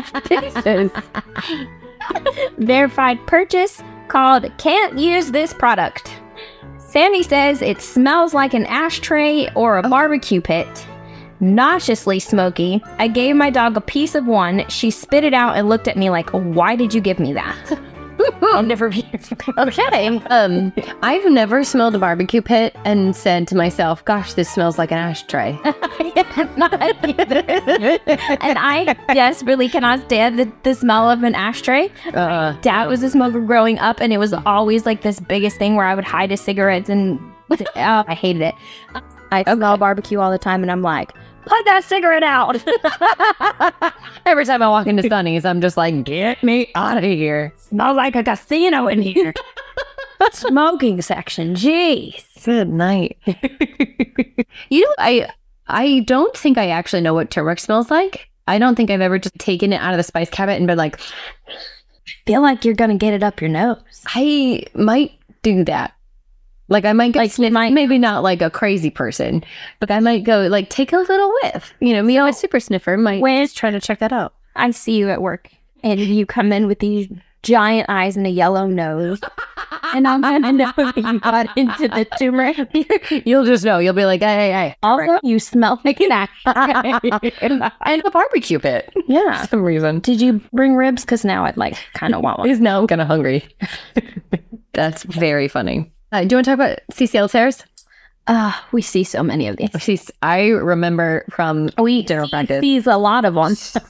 Verified purchase called Can't Use This Product. Sandy says it smells like an ashtray or a barbecue pit. Nauseously smoky. I gave my dog a piece of one. She spit it out and looked at me like, why did you give me that? I'll never be okay. Um, I've never smelled a barbecue pit and said to myself, gosh, this smells like an ashtray. Not either. And I desperately cannot stand the, the smell of an ashtray. Uh, Dad was a smoker growing up, and it was always like this biggest thing where I would hide his cigarettes, and oh, I hated it. I smell barbecue all the time, and I'm like, put that cigarette out. Every time I walk into Sonny's, I'm just like, get me out of here. Smells like a casino in here. Smoking section. Jeez. Good night. You know, I I don't think I actually know what turmeric smells like. I don't think I've ever just taken it out of the spice cabinet and been like, feel like you're going to get it up your nose. I might do that. Like I might get like sniff, might, maybe not like a crazy person, but I might go like take a little whiff. You know, me, I'm a super sniffer. Might when try to check that out. I see you at work, and you come in with these giant eyes and a yellow nose, and I'm gonna know you got into the turmeric. You'll just know. You'll be like, hey, hey, hey. Also, you smell like an ashtray and a barbecue pit. Yeah, for some reason. Did you bring ribs? Because now I'd like kind of want one. Because now I'm kind of hungry. That's very funny. Uh, do you want to talk about C C L tears? Uh, we see so many of these. She's, I remember from We general see, practice. sees a lot of them.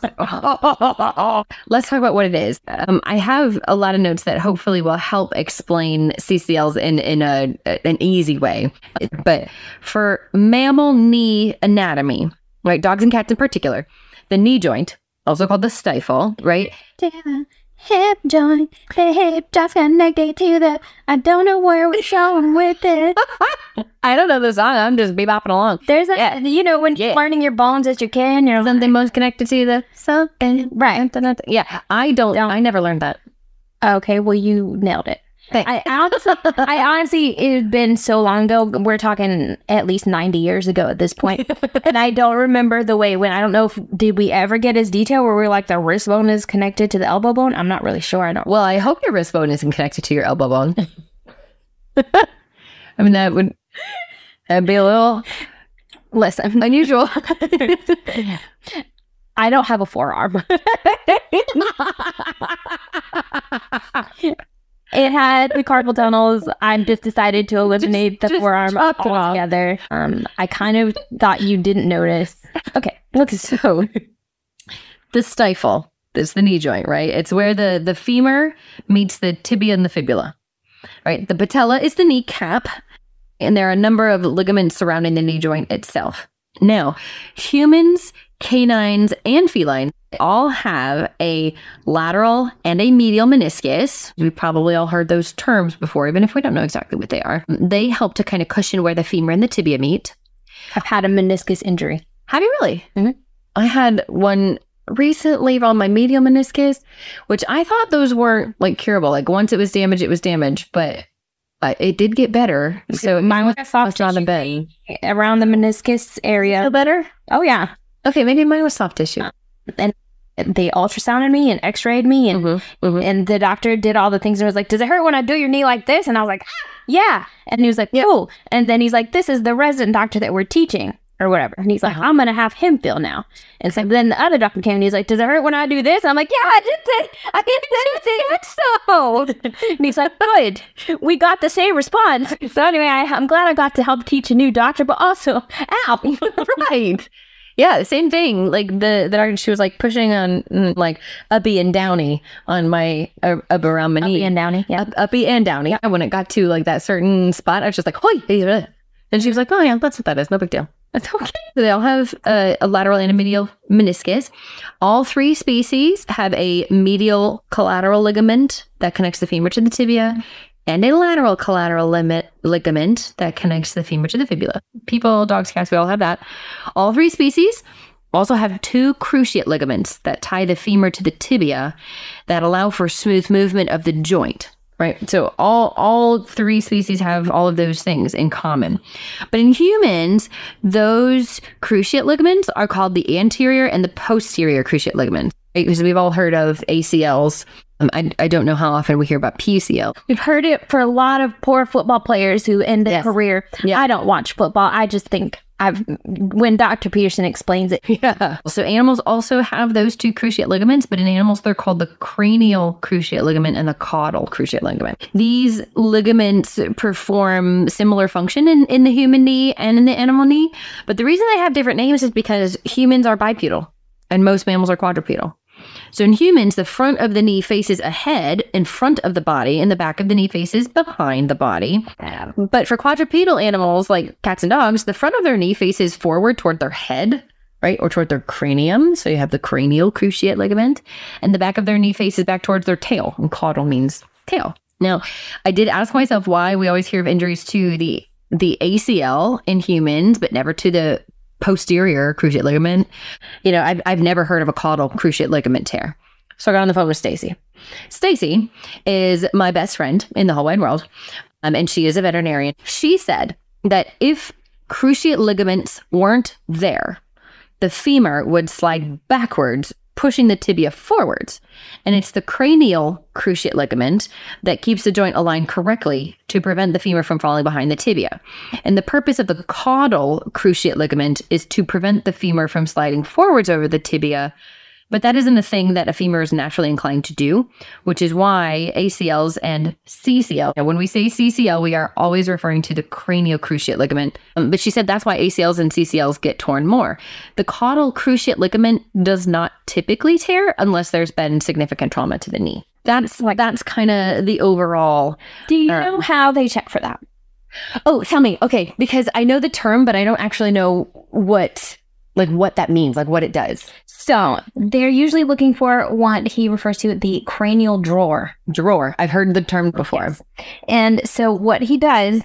Let's talk about what it is. Um, I have a lot of notes that hopefully will help explain C C Ls in, in a, an easy way. But for mammal knee anatomy, right, dogs and cats in particular, the knee joint, also called the stifle, right? Hip joint, the hip joint's connected to the. I don't know where we're going with it. I don't know the song. I'm just bebopping along. There's a, Yeah. you know, when Yeah. you're learning your bones as you can, you're Something most connected to the something. right. Yeah, I don't. I never learned that. Okay, well, you nailed it. Thanks. I honestly, I honestly, it had been so long ago. We're talking at least ninety years ago at this point, and I don't remember the way when. I don't know if did we ever get as detail where we're like the wrist bone is connected to the elbow bone. I'm not really sure. I don't. Well, I hope your wrist bone isn't connected to your elbow bone. I mean, that would that'd be a little Listen, unusual. I don't have a forearm. It had the carpal tunnels. I just decided to eliminate the just forearm chop it off. altogether. Um, I kind of thought you didn't notice. Okay, look. So, the stifle is the knee joint, right? It's where the, the femur meets the tibia and the fibula, right? The patella is the kneecap, and there are a number of ligaments surrounding the knee joint itself. Now, humans, canines, and felines all have a lateral and a medial meniscus. We've probably all heard those terms before, even if we don't know exactly what they are. They help to kind of cushion where the femur and the tibia meet. I've had a meniscus injury. Have you really? Mhm. I had one recently on my medial meniscus, which I thought those weren't like curable. Like once it was damaged, it was damaged, but uh, it did get better. So Mine was a soft must not have tissue been. around the meniscus area. Feel better? Oh yeah, Okay, maybe mine was soft tissue. and they ultrasounded me and X-rayed me, and Mm-hmm, mm-hmm. and the doctor did all the things and was like, "Does it hurt when I do your knee like this?" And I was like, "Ah, "Yeah." And he was like, "Cool." And then he's like, "This is the resident doctor that we're teaching." Or whatever. And he's like, Uh-huh. I'm going to have him feel now. And so then the other doctor came and he's like, does it hurt when I do this? I'm like, yeah, I did say, I did say so. And he's like, good. We got the same response. So anyway, I, I'm glad I got to help teach a new doctor, but also, ow. Right. Yeah, same thing. Like the, the doctor, she was like pushing on mm, like uppy and downy on my, uh, up around my knee. Uppy and downy, yeah. Up, uppy and downy. And when it got to like that certain spot, I was just like, hoi. And she was like, oh yeah, that's what that is. No big deal. That's okay. So they all have a, a lateral and a medial meniscus. All three species have a medial collateral ligament that connects the femur to the tibia and a lateral collateral limit ligament that connects the femur to the fibula. People, dogs, cats, we all have that. All three species also have two cruciate ligaments that tie the femur to the tibia that allow for smooth movement of the joint. Right. So all all three species have all of those things in common. But in humans, those cruciate ligaments are called the anterior and the posterior cruciate ligaments. Right? Because we've all heard of A C Ls. Um, I, I don't know how often we hear about P C L. We've heard it for a lot of poor football players who end their Yes. career. Yeah. I don't watch football. I just think I've when Doctor Peterson explains it. Yeah. So animals also have those two cruciate ligaments, but in animals, they're called the cranial cruciate ligament and the caudal cruciate ligament. These ligaments perform similar function in, in the human knee and in the animal knee. But the reason they have different names is because humans are bipedal and most mammals are quadrupedal. So in humans, the front of the knee faces ahead in front of the body and the back of the knee faces behind the body. But for quadrupedal animals like cats and dogs, the front of their knee faces forward toward their head, right? Or toward their cranium. So you have the cranial cruciate ligament, and the back of their knee faces back towards their tail, and caudal means tail. Now, I did ask myself why we always hear of injuries to the the A C L in humans, but never to the posterior cruciate ligament. You know, I've, I've never heard of a caudal cruciate ligament tear. So I got on the phone with Stacy. Stacy is my best friend in the whole wide world, um, and she is a veterinarian. She said that if cruciate ligaments weren't there, the femur would slide backwards, pushing the tibia forwards. And it's the cranial cruciate ligament that keeps the joint aligned correctly to prevent the femur from falling behind the tibia. And the purpose of the caudal cruciate ligament is to prevent the femur from sliding forwards over the tibia But that isn't a thing that a femur is naturally inclined to do, which is why A C Ls and C C L. Now, when we say C C L, we are always referring to the cranial cruciate ligament. Um, but she said that's why A C Ls and C C Ls get torn more. The caudal cruciate ligament does not typically tear unless there's been significant trauma to the knee. That's like that's kind of the overall. Do you uh, know how they check for that? Oh, tell me. Okay, because I know the term, but I don't actually know what like what that means, like what it does. So they're usually looking for what he refers to as the cranial drawer. Drawer. I've heard the term before. Yes. And so what he does,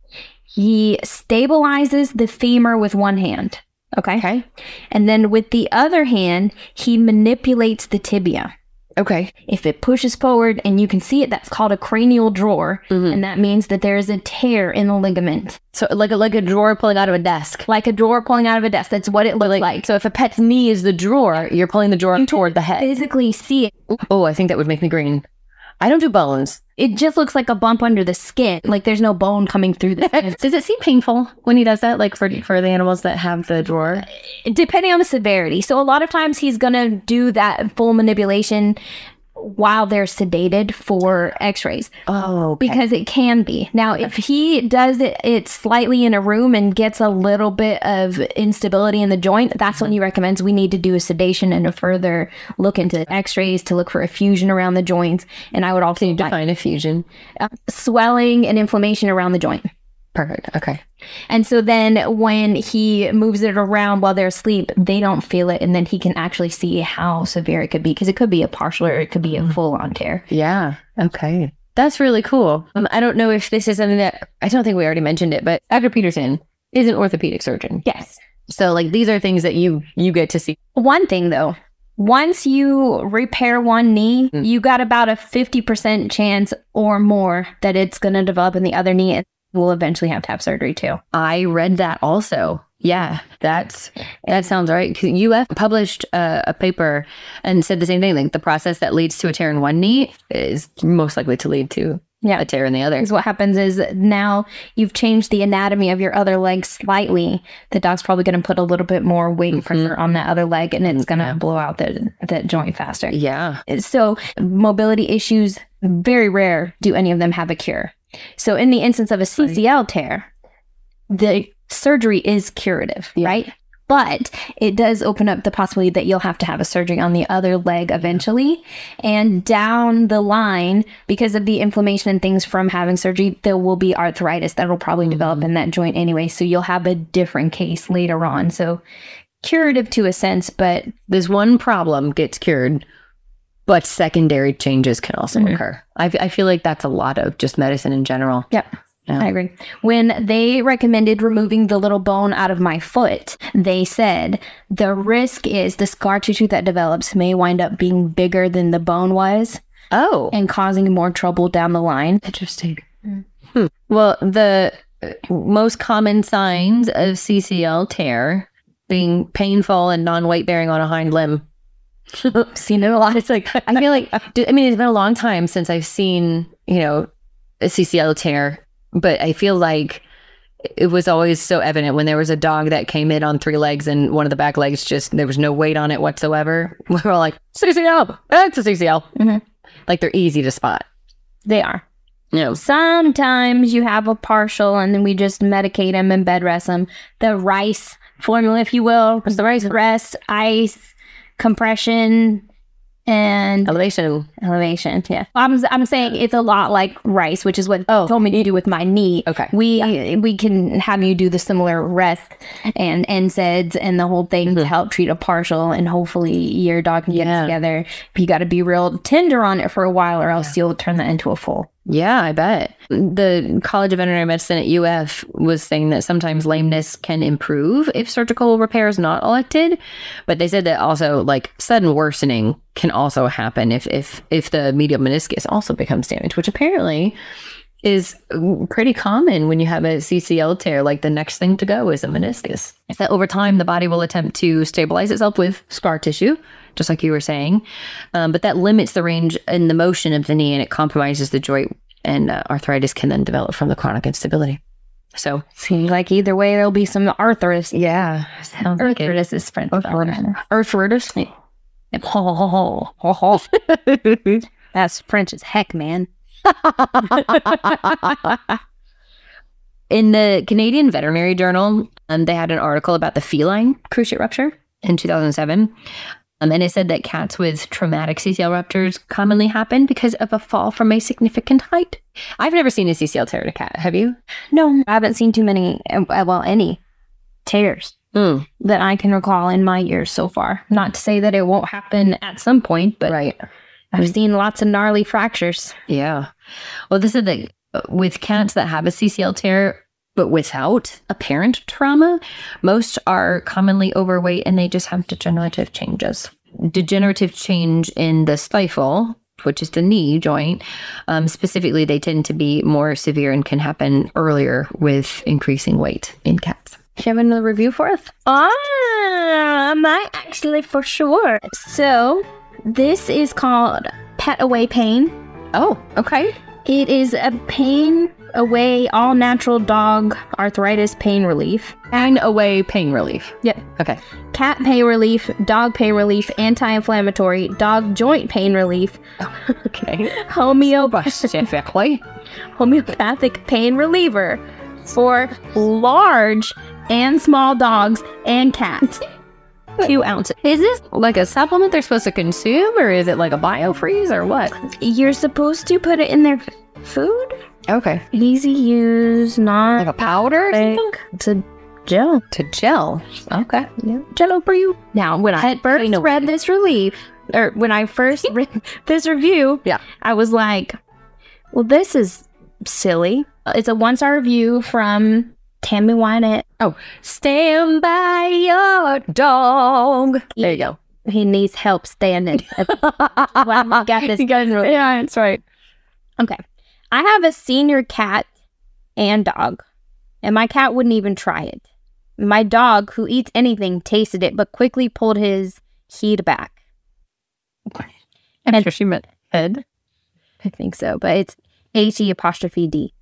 he stabilizes the femur with one hand. Okay. Okay. And then with the other hand, he manipulates the tibia. Okay. If it pushes forward and you can see it, that's called a cranial drawer. Mhm. And that means that there is a tear in the ligament. So like a, like a drawer pulling out of a desk. Like a drawer pulling out of a desk. That's what it looks Like, like. so if a pet's knee is the drawer, you're pulling the drawer toward the head. Physically see it. Oh, I think that would make me green. I don't do bones. It just looks like a bump under the skin. Like there's no bone coming through the skin. Does it seem painful when he does that? Like for for the animals that have the drawer? Depending on the severity. So a lot of times he's going to do that full manipulation while they're sedated for x-rays. Oh, okay. Because it can be. Now, if he does it, it slightly in a room and gets a little bit of instability in the joint, that's when he recommends we need to do a sedation and a further look into x-rays to look for effusion around the joints. And I would also Can you define effusion? uh, swelling and inflammation around the joint. Perfect. Okay. And so then when he moves it around while they're asleep, they don't feel it. And then he can actually see how severe it could be, because it could be a partial or it could be a full on tear. Yeah. Okay. That's really cool. Um, I don't know if this is something that, I don't think we already mentioned it, but Doctor Peterson is an orthopedic surgeon. Yes. So like these are things that you you get to see. One thing though, once you repair one knee, Mm. you got about a fifty percent chance or more that it's going to develop in the other knee and we'll eventually have to have surgery too. I read that also. Yeah, that's that sounds right. 'Cause U F published uh, a paper and said the same thing. Like the process that leads to a tear in one knee is most likely to lead to Yeah. a tear in the other. Because what happens is now you've changed the anatomy of your other leg slightly. The dog's probably going to put a little bit more weight pressure on that other leg and it's going to blow out the, that joint faster. Yeah. So mobility issues, very rare do any of them have a cure. So in the instance of a C C L tear, the surgery is curative, Yeah. right? But it does open up the possibility that you'll have to have a surgery on the other leg eventually. And down the line, because of the inflammation and things from having surgery, there will be arthritis that will probably develop in that joint anyway. So you'll have a different case later on. So curative to a sense, but This one problem gets cured, but secondary changes can also Mhm. occur. I, f- I feel like that's a lot of just medicine in general. Yep. Yeah. I agree. When they recommended removing the little bone out of my foot, they said the risk is the scar tissue that develops may wind up being bigger than the bone was Oh, and causing more trouble down the line. interesting. Hmm. Well, the uh, most common signs of C C L tear being painful and non-weight bearing on a hind limb. Seen it a lot. It's like, I feel like, I mean, it's been a long time since I've seen, you know, a C C L tear, but I feel like it was always so evident when there was a dog that came in on three legs and one of the back legs just, there was no weight on it whatsoever. We were all like, C C L, that's a C C L. Mhm. Like they're easy to spot. they are. You know, Sometimes you have a partial and then we just medicate them and bed rest them. The rice formula, if you will, the rice rest, ice, compression, and elevation. elevation. Yeah, I'm I'm saying it's a lot like rice, which is what Oh. you told me to do with my knee. Okay. we we can have you do the similar rest and N SAIDs and the whole thing to help treat a partial, and hopefully your dog can get Yeah. it together. But you got to be real tender on it for a while, or else you'll turn that into a full. Yeah, I bet. The College of Veterinary Medicine at U F was saying that sometimes lameness can improve if surgical repair is not elected. But they said that also like sudden worsening can also happen if if if the medial meniscus also becomes damaged, which apparently is pretty common when you have a C C L tear. Like the next thing to go is a meniscus. It's that over time the body will attempt to stabilize itself with scar tissue, just like you were saying, um, but that limits the range and the motion of the knee, and it compromises the joint, and uh, arthritis can then develop from the chronic instability. So Seems like either way there'll be some arthritis. yeah, sounds like it. Arthritis is French. Arthritis. Arthritis. That's French as heck, man. In the Canadian Veterinary Journal, um, they had an article about the feline cruciate rupture in two thousand seven. Um, and it said that cats with traumatic C C L ruptures commonly happen because of a fall from a significant height. I've never seen a C C L tear in a cat. Have you? No, I haven't seen too many, uh, well, any tears Mm. that I can recall in my years so far. Not to say that it won't happen at some point, but Right. I've seen lots of gnarly fractures. Yeah. Well, this is the with cats that have a C C L tear, but without apparent trauma, most are commonly overweight and they just have degenerative changes. Degenerative change in the stifle, which is the knee joint, um, specifically, they tend to be more severe and can happen earlier with increasing weight in cats. Do you have another review for us? Ah, I might actually for sure. So, this is called Pet Away Pain. Oh, okay. It is a pain away, all natural dog arthritis pain relief. And away pain relief. Yep. Okay. Cat pain relief, dog pain relief, anti-inflammatory, dog joint pain relief, Okay. homeopathic, Specifically. homeopathic pain reliever for large and small dogs and cats. Two ounces. Is this like a supplement they're supposed to consume, or is it like a biofreeze, or what? You're supposed to put it in their f- food. Okay. Easy use, not Like a powder or something? It's a gel. To gel. Okay. Yeah. Jello for you. Now, when I Pet first pain away. read this relief, or when I first read this review, Yeah. I was like, well, this is silly. It's a one-star review from Tammy Wynette. Oh, stand by your dog. There you go. He needs help standing. Well, I got this. Yeah, that's right. Okay. I have a senior cat and dog, and my cat wouldn't even try it. My dog, who eats anything, tasted it, but quickly pulled his heed back. I'm And- sure she meant head. I think so, but it's H E apostrophe D.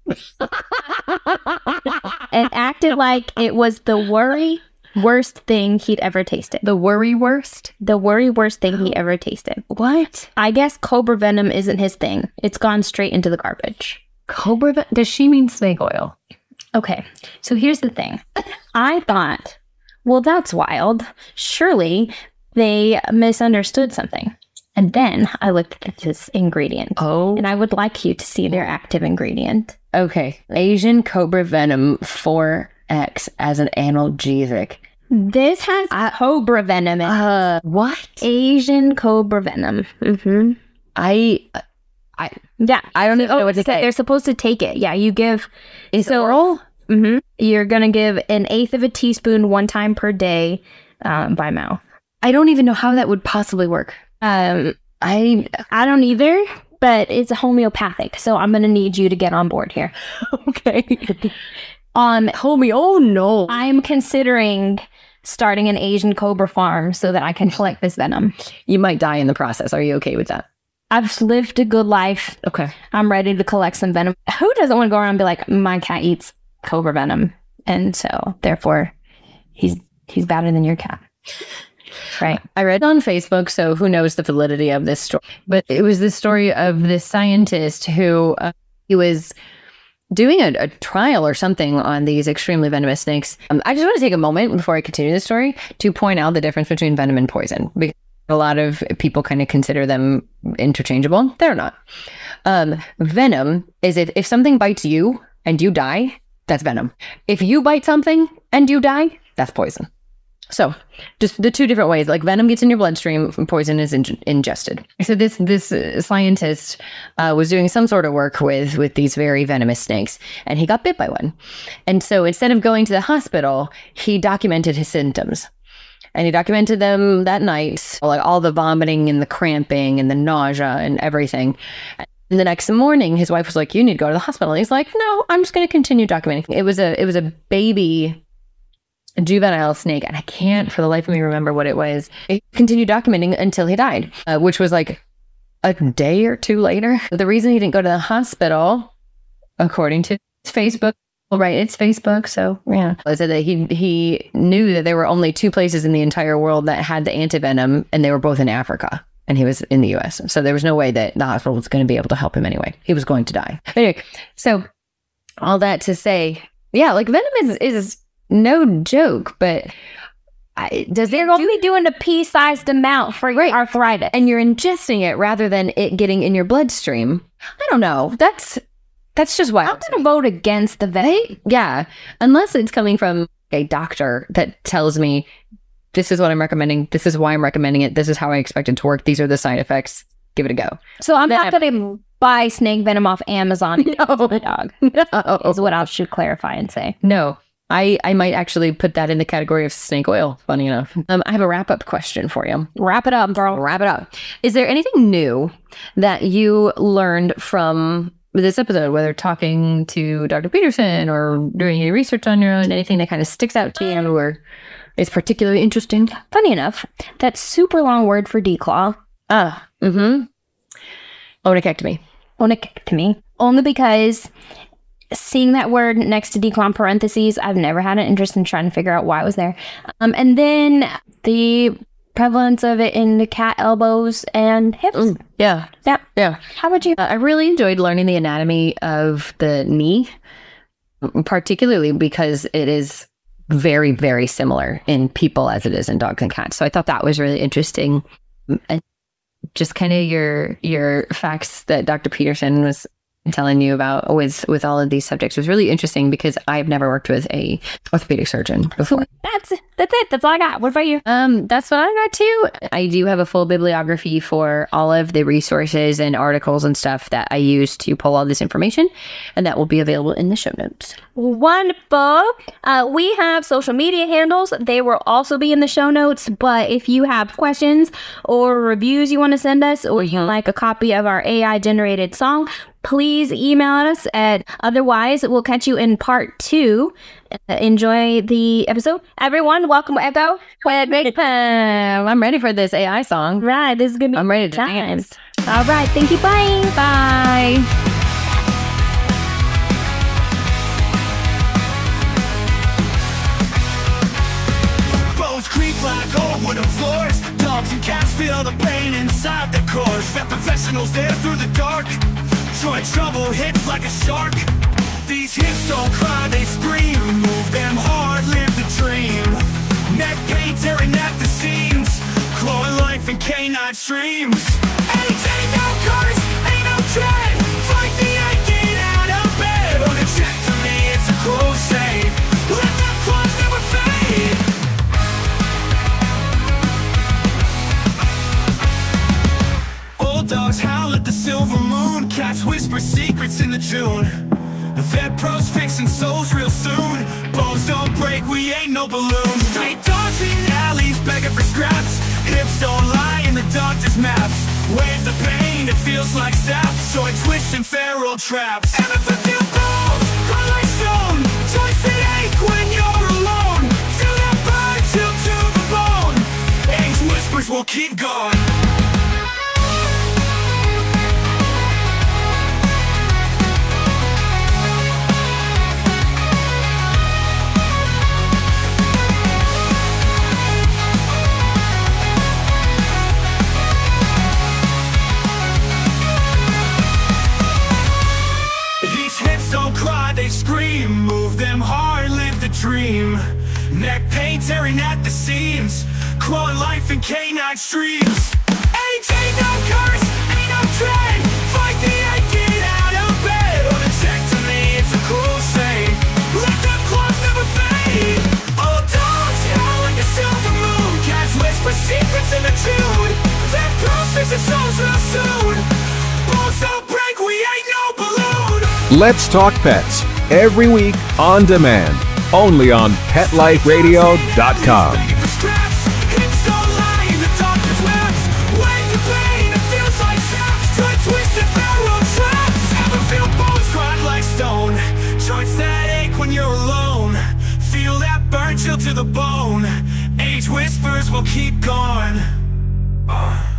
And acted like it was the worry worst thing he'd ever tasted. The worry worst? The worry worst thing he ever tasted. What? I guess cobra venom isn't his thing. It's gone straight into the garbage. Cobra? ve- Does she mean snake oil? Okay, so here's the thing. I thought, well, that's wild. Surely they misunderstood something. And then I looked at this ingredient. Oh. And I would like you to see their active ingredient. Okay. Asian cobra venom four X as an analgesic. This has cobra venom in it. Uh, what? Asian cobra venom. Mm-hmm. I, I, Yeah. I don't even know Oh, what to say. they're supposed to take it. Yeah, you give... Is so- oral? Mm-hmm. You're going to give an eighth of a teaspoon one time per day um, by mouth. I don't even know how that would possibly work. Um, I, I don't either, but it's homeopathic, so I'm going to need you to get on board here. okay. Um, Homie, oh no. I'm considering starting an Asian cobra farm so that I can collect this venom. You might die in the process. Are you okay with that? I've lived a good life. Okay. I'm ready to collect some venom. Who doesn't want to go around and be like, my cat eats cobra venom, and so therefore he's he's better than your cat, right? I read on Facebook, so who knows the validity of this story, but it was the story of this scientist who uh, he was doing a, a trial or something on these extremely venomous snakes. Um, I just want to take a moment before I continue the story to point out the difference between venom and poison, because a lot of people kind of consider them interchangeable. They're not. Um, venom is if, if something bites you and you die, that's venom. If you bite something and you die, that's poison. So just the two different ways, like venom gets in your bloodstream, poison is in- ingested. So this this uh, scientist uh, was doing some sort of work with with these very venomous snakes, and he got bit by one. And so instead of going to the hospital, he documented his symptoms. And he documented them that night, like all the vomiting and the cramping and the nausea and everything. And the next morning, his wife was like, "You need to go to the hospital." And he's like, "No, I'm just going to continue documenting." It was a it was a baby juvenile snake, and I can't for the life of me remember what it was. He continued documenting until he died, uh, which was like a day or two later. The reason he didn't go to the hospital, according to his Facebook, Well, right. It's Facebook. So, yeah. I said that he he knew that there were only two places in the entire world that had the antivenom, and they were both in Africa. And he was in the U S. So there was no way that the hospital was going to be able to help him anyway. He was going to die. Anyway, so all that to say, yeah, like venom is, is no joke, but I, does You're going to be doing a pea-sized amount for your Right. arthritis. and you're ingesting it rather than it getting in your bloodstream. I don't know. That's that's just I'm wild. going to vote against the venom. Yeah, unless it's coming from a doctor that tells me this is what I'm recommending, this is why I'm recommending it, this is how I expect it to work, these are the side effects, give it a go. So I'm Then not going to buy snake venom off Amazon. No. The dog No. is what I should clarify and say. No, I, I might actually put that in the category of snake oil, funny enough. Um, I have a wrap-up question for you. Wrap it up, girl. Wrap it up. Is there anything new that you learned from this episode, whether talking to Doctor Peterson or doing any research on your own, anything that kind of sticks out to you or is particularly interesting? Funny enough, that super long word for declaw, Ah, mm-hmm. Onecectomy. onecectomy, only because seeing that word next to declaw in parentheses, I've never had an interest in trying to figure out why it was there. Um, and then the prevalence of it in the cat elbows and hips. Mm, yeah, Yep. yeah. How about you? Uh, I really enjoyed learning the anatomy of the knee, particularly because it is very, very similar in people as it is in dogs and cats. So I thought that was really interesting. And just kind of your your facts that Doctor Peterson was telling you about with with all of these subjects was really interesting because I've never worked with a orthopedic surgeon before. That's that's it. That's all I got. What about you? Um, that's what I got too. I do have a full bibliography for all of the resources and articles and stuff that I use to pull all this information, and that will be available in the show notes. Wonderful. Uh, we have social media handles. They will also be in the show notes. But if you have questions or reviews you want to send us, or you like a copy of our A I generated song, please email us at otherwise we'll catch you in part two. Uh, enjoy the episode. Everyone, welcome Echo. Great time. I'm ready for this A I song. Right, this is gonna be I'm ready to time. dance. All right, thank you. Bye. Bye. Bones creak like old wooden floors. Dogs and cats feel the pain inside their cores. Vet professionals there through the dark. Joint trouble hits like a shark. These hips don't cry, they scream. Move them hard, live the dream. Neck pain tearing at the seams. Clawing life in canine streams. Ain't ain't no curse, ain't no dread. Fight the ache, get out of bed. On a check to me, it's a crusade. Let them claws never fade. Old dogs howl at the silver moon. Cats whisper secrets in the June. The vet pros fixing souls real soon. Bones don't break, we ain't no balloons. Street dogs in alleys begging for scraps. Hips don't lie in the doctor's maps. Wave the pain, it feels like saps. Joint twists and feral traps. M F F U balls, cry like stone. Joints that ache when you're alone. Feel that burn, chill to the bone. Age whispers will keep going. They scream, move them hard, live the dream. Neck pain tearing at the seams. Clawing life in canine streams. Age ain't no curse, ain't no dread. Fight the ache, get out of bed. On a check to me, it's a crusade. Let them claws never fade. Old dogs howl like a silver moon. Cats whisper secrets in the June. That process is so real soon. Bones don't break, we ain't no balloon. Let's Talk Pets, every week on demand, only on pet life radio dot com. Joints that ache when you're alone. Feel that burn chill to the bone. Age whispers will keep going. Uh.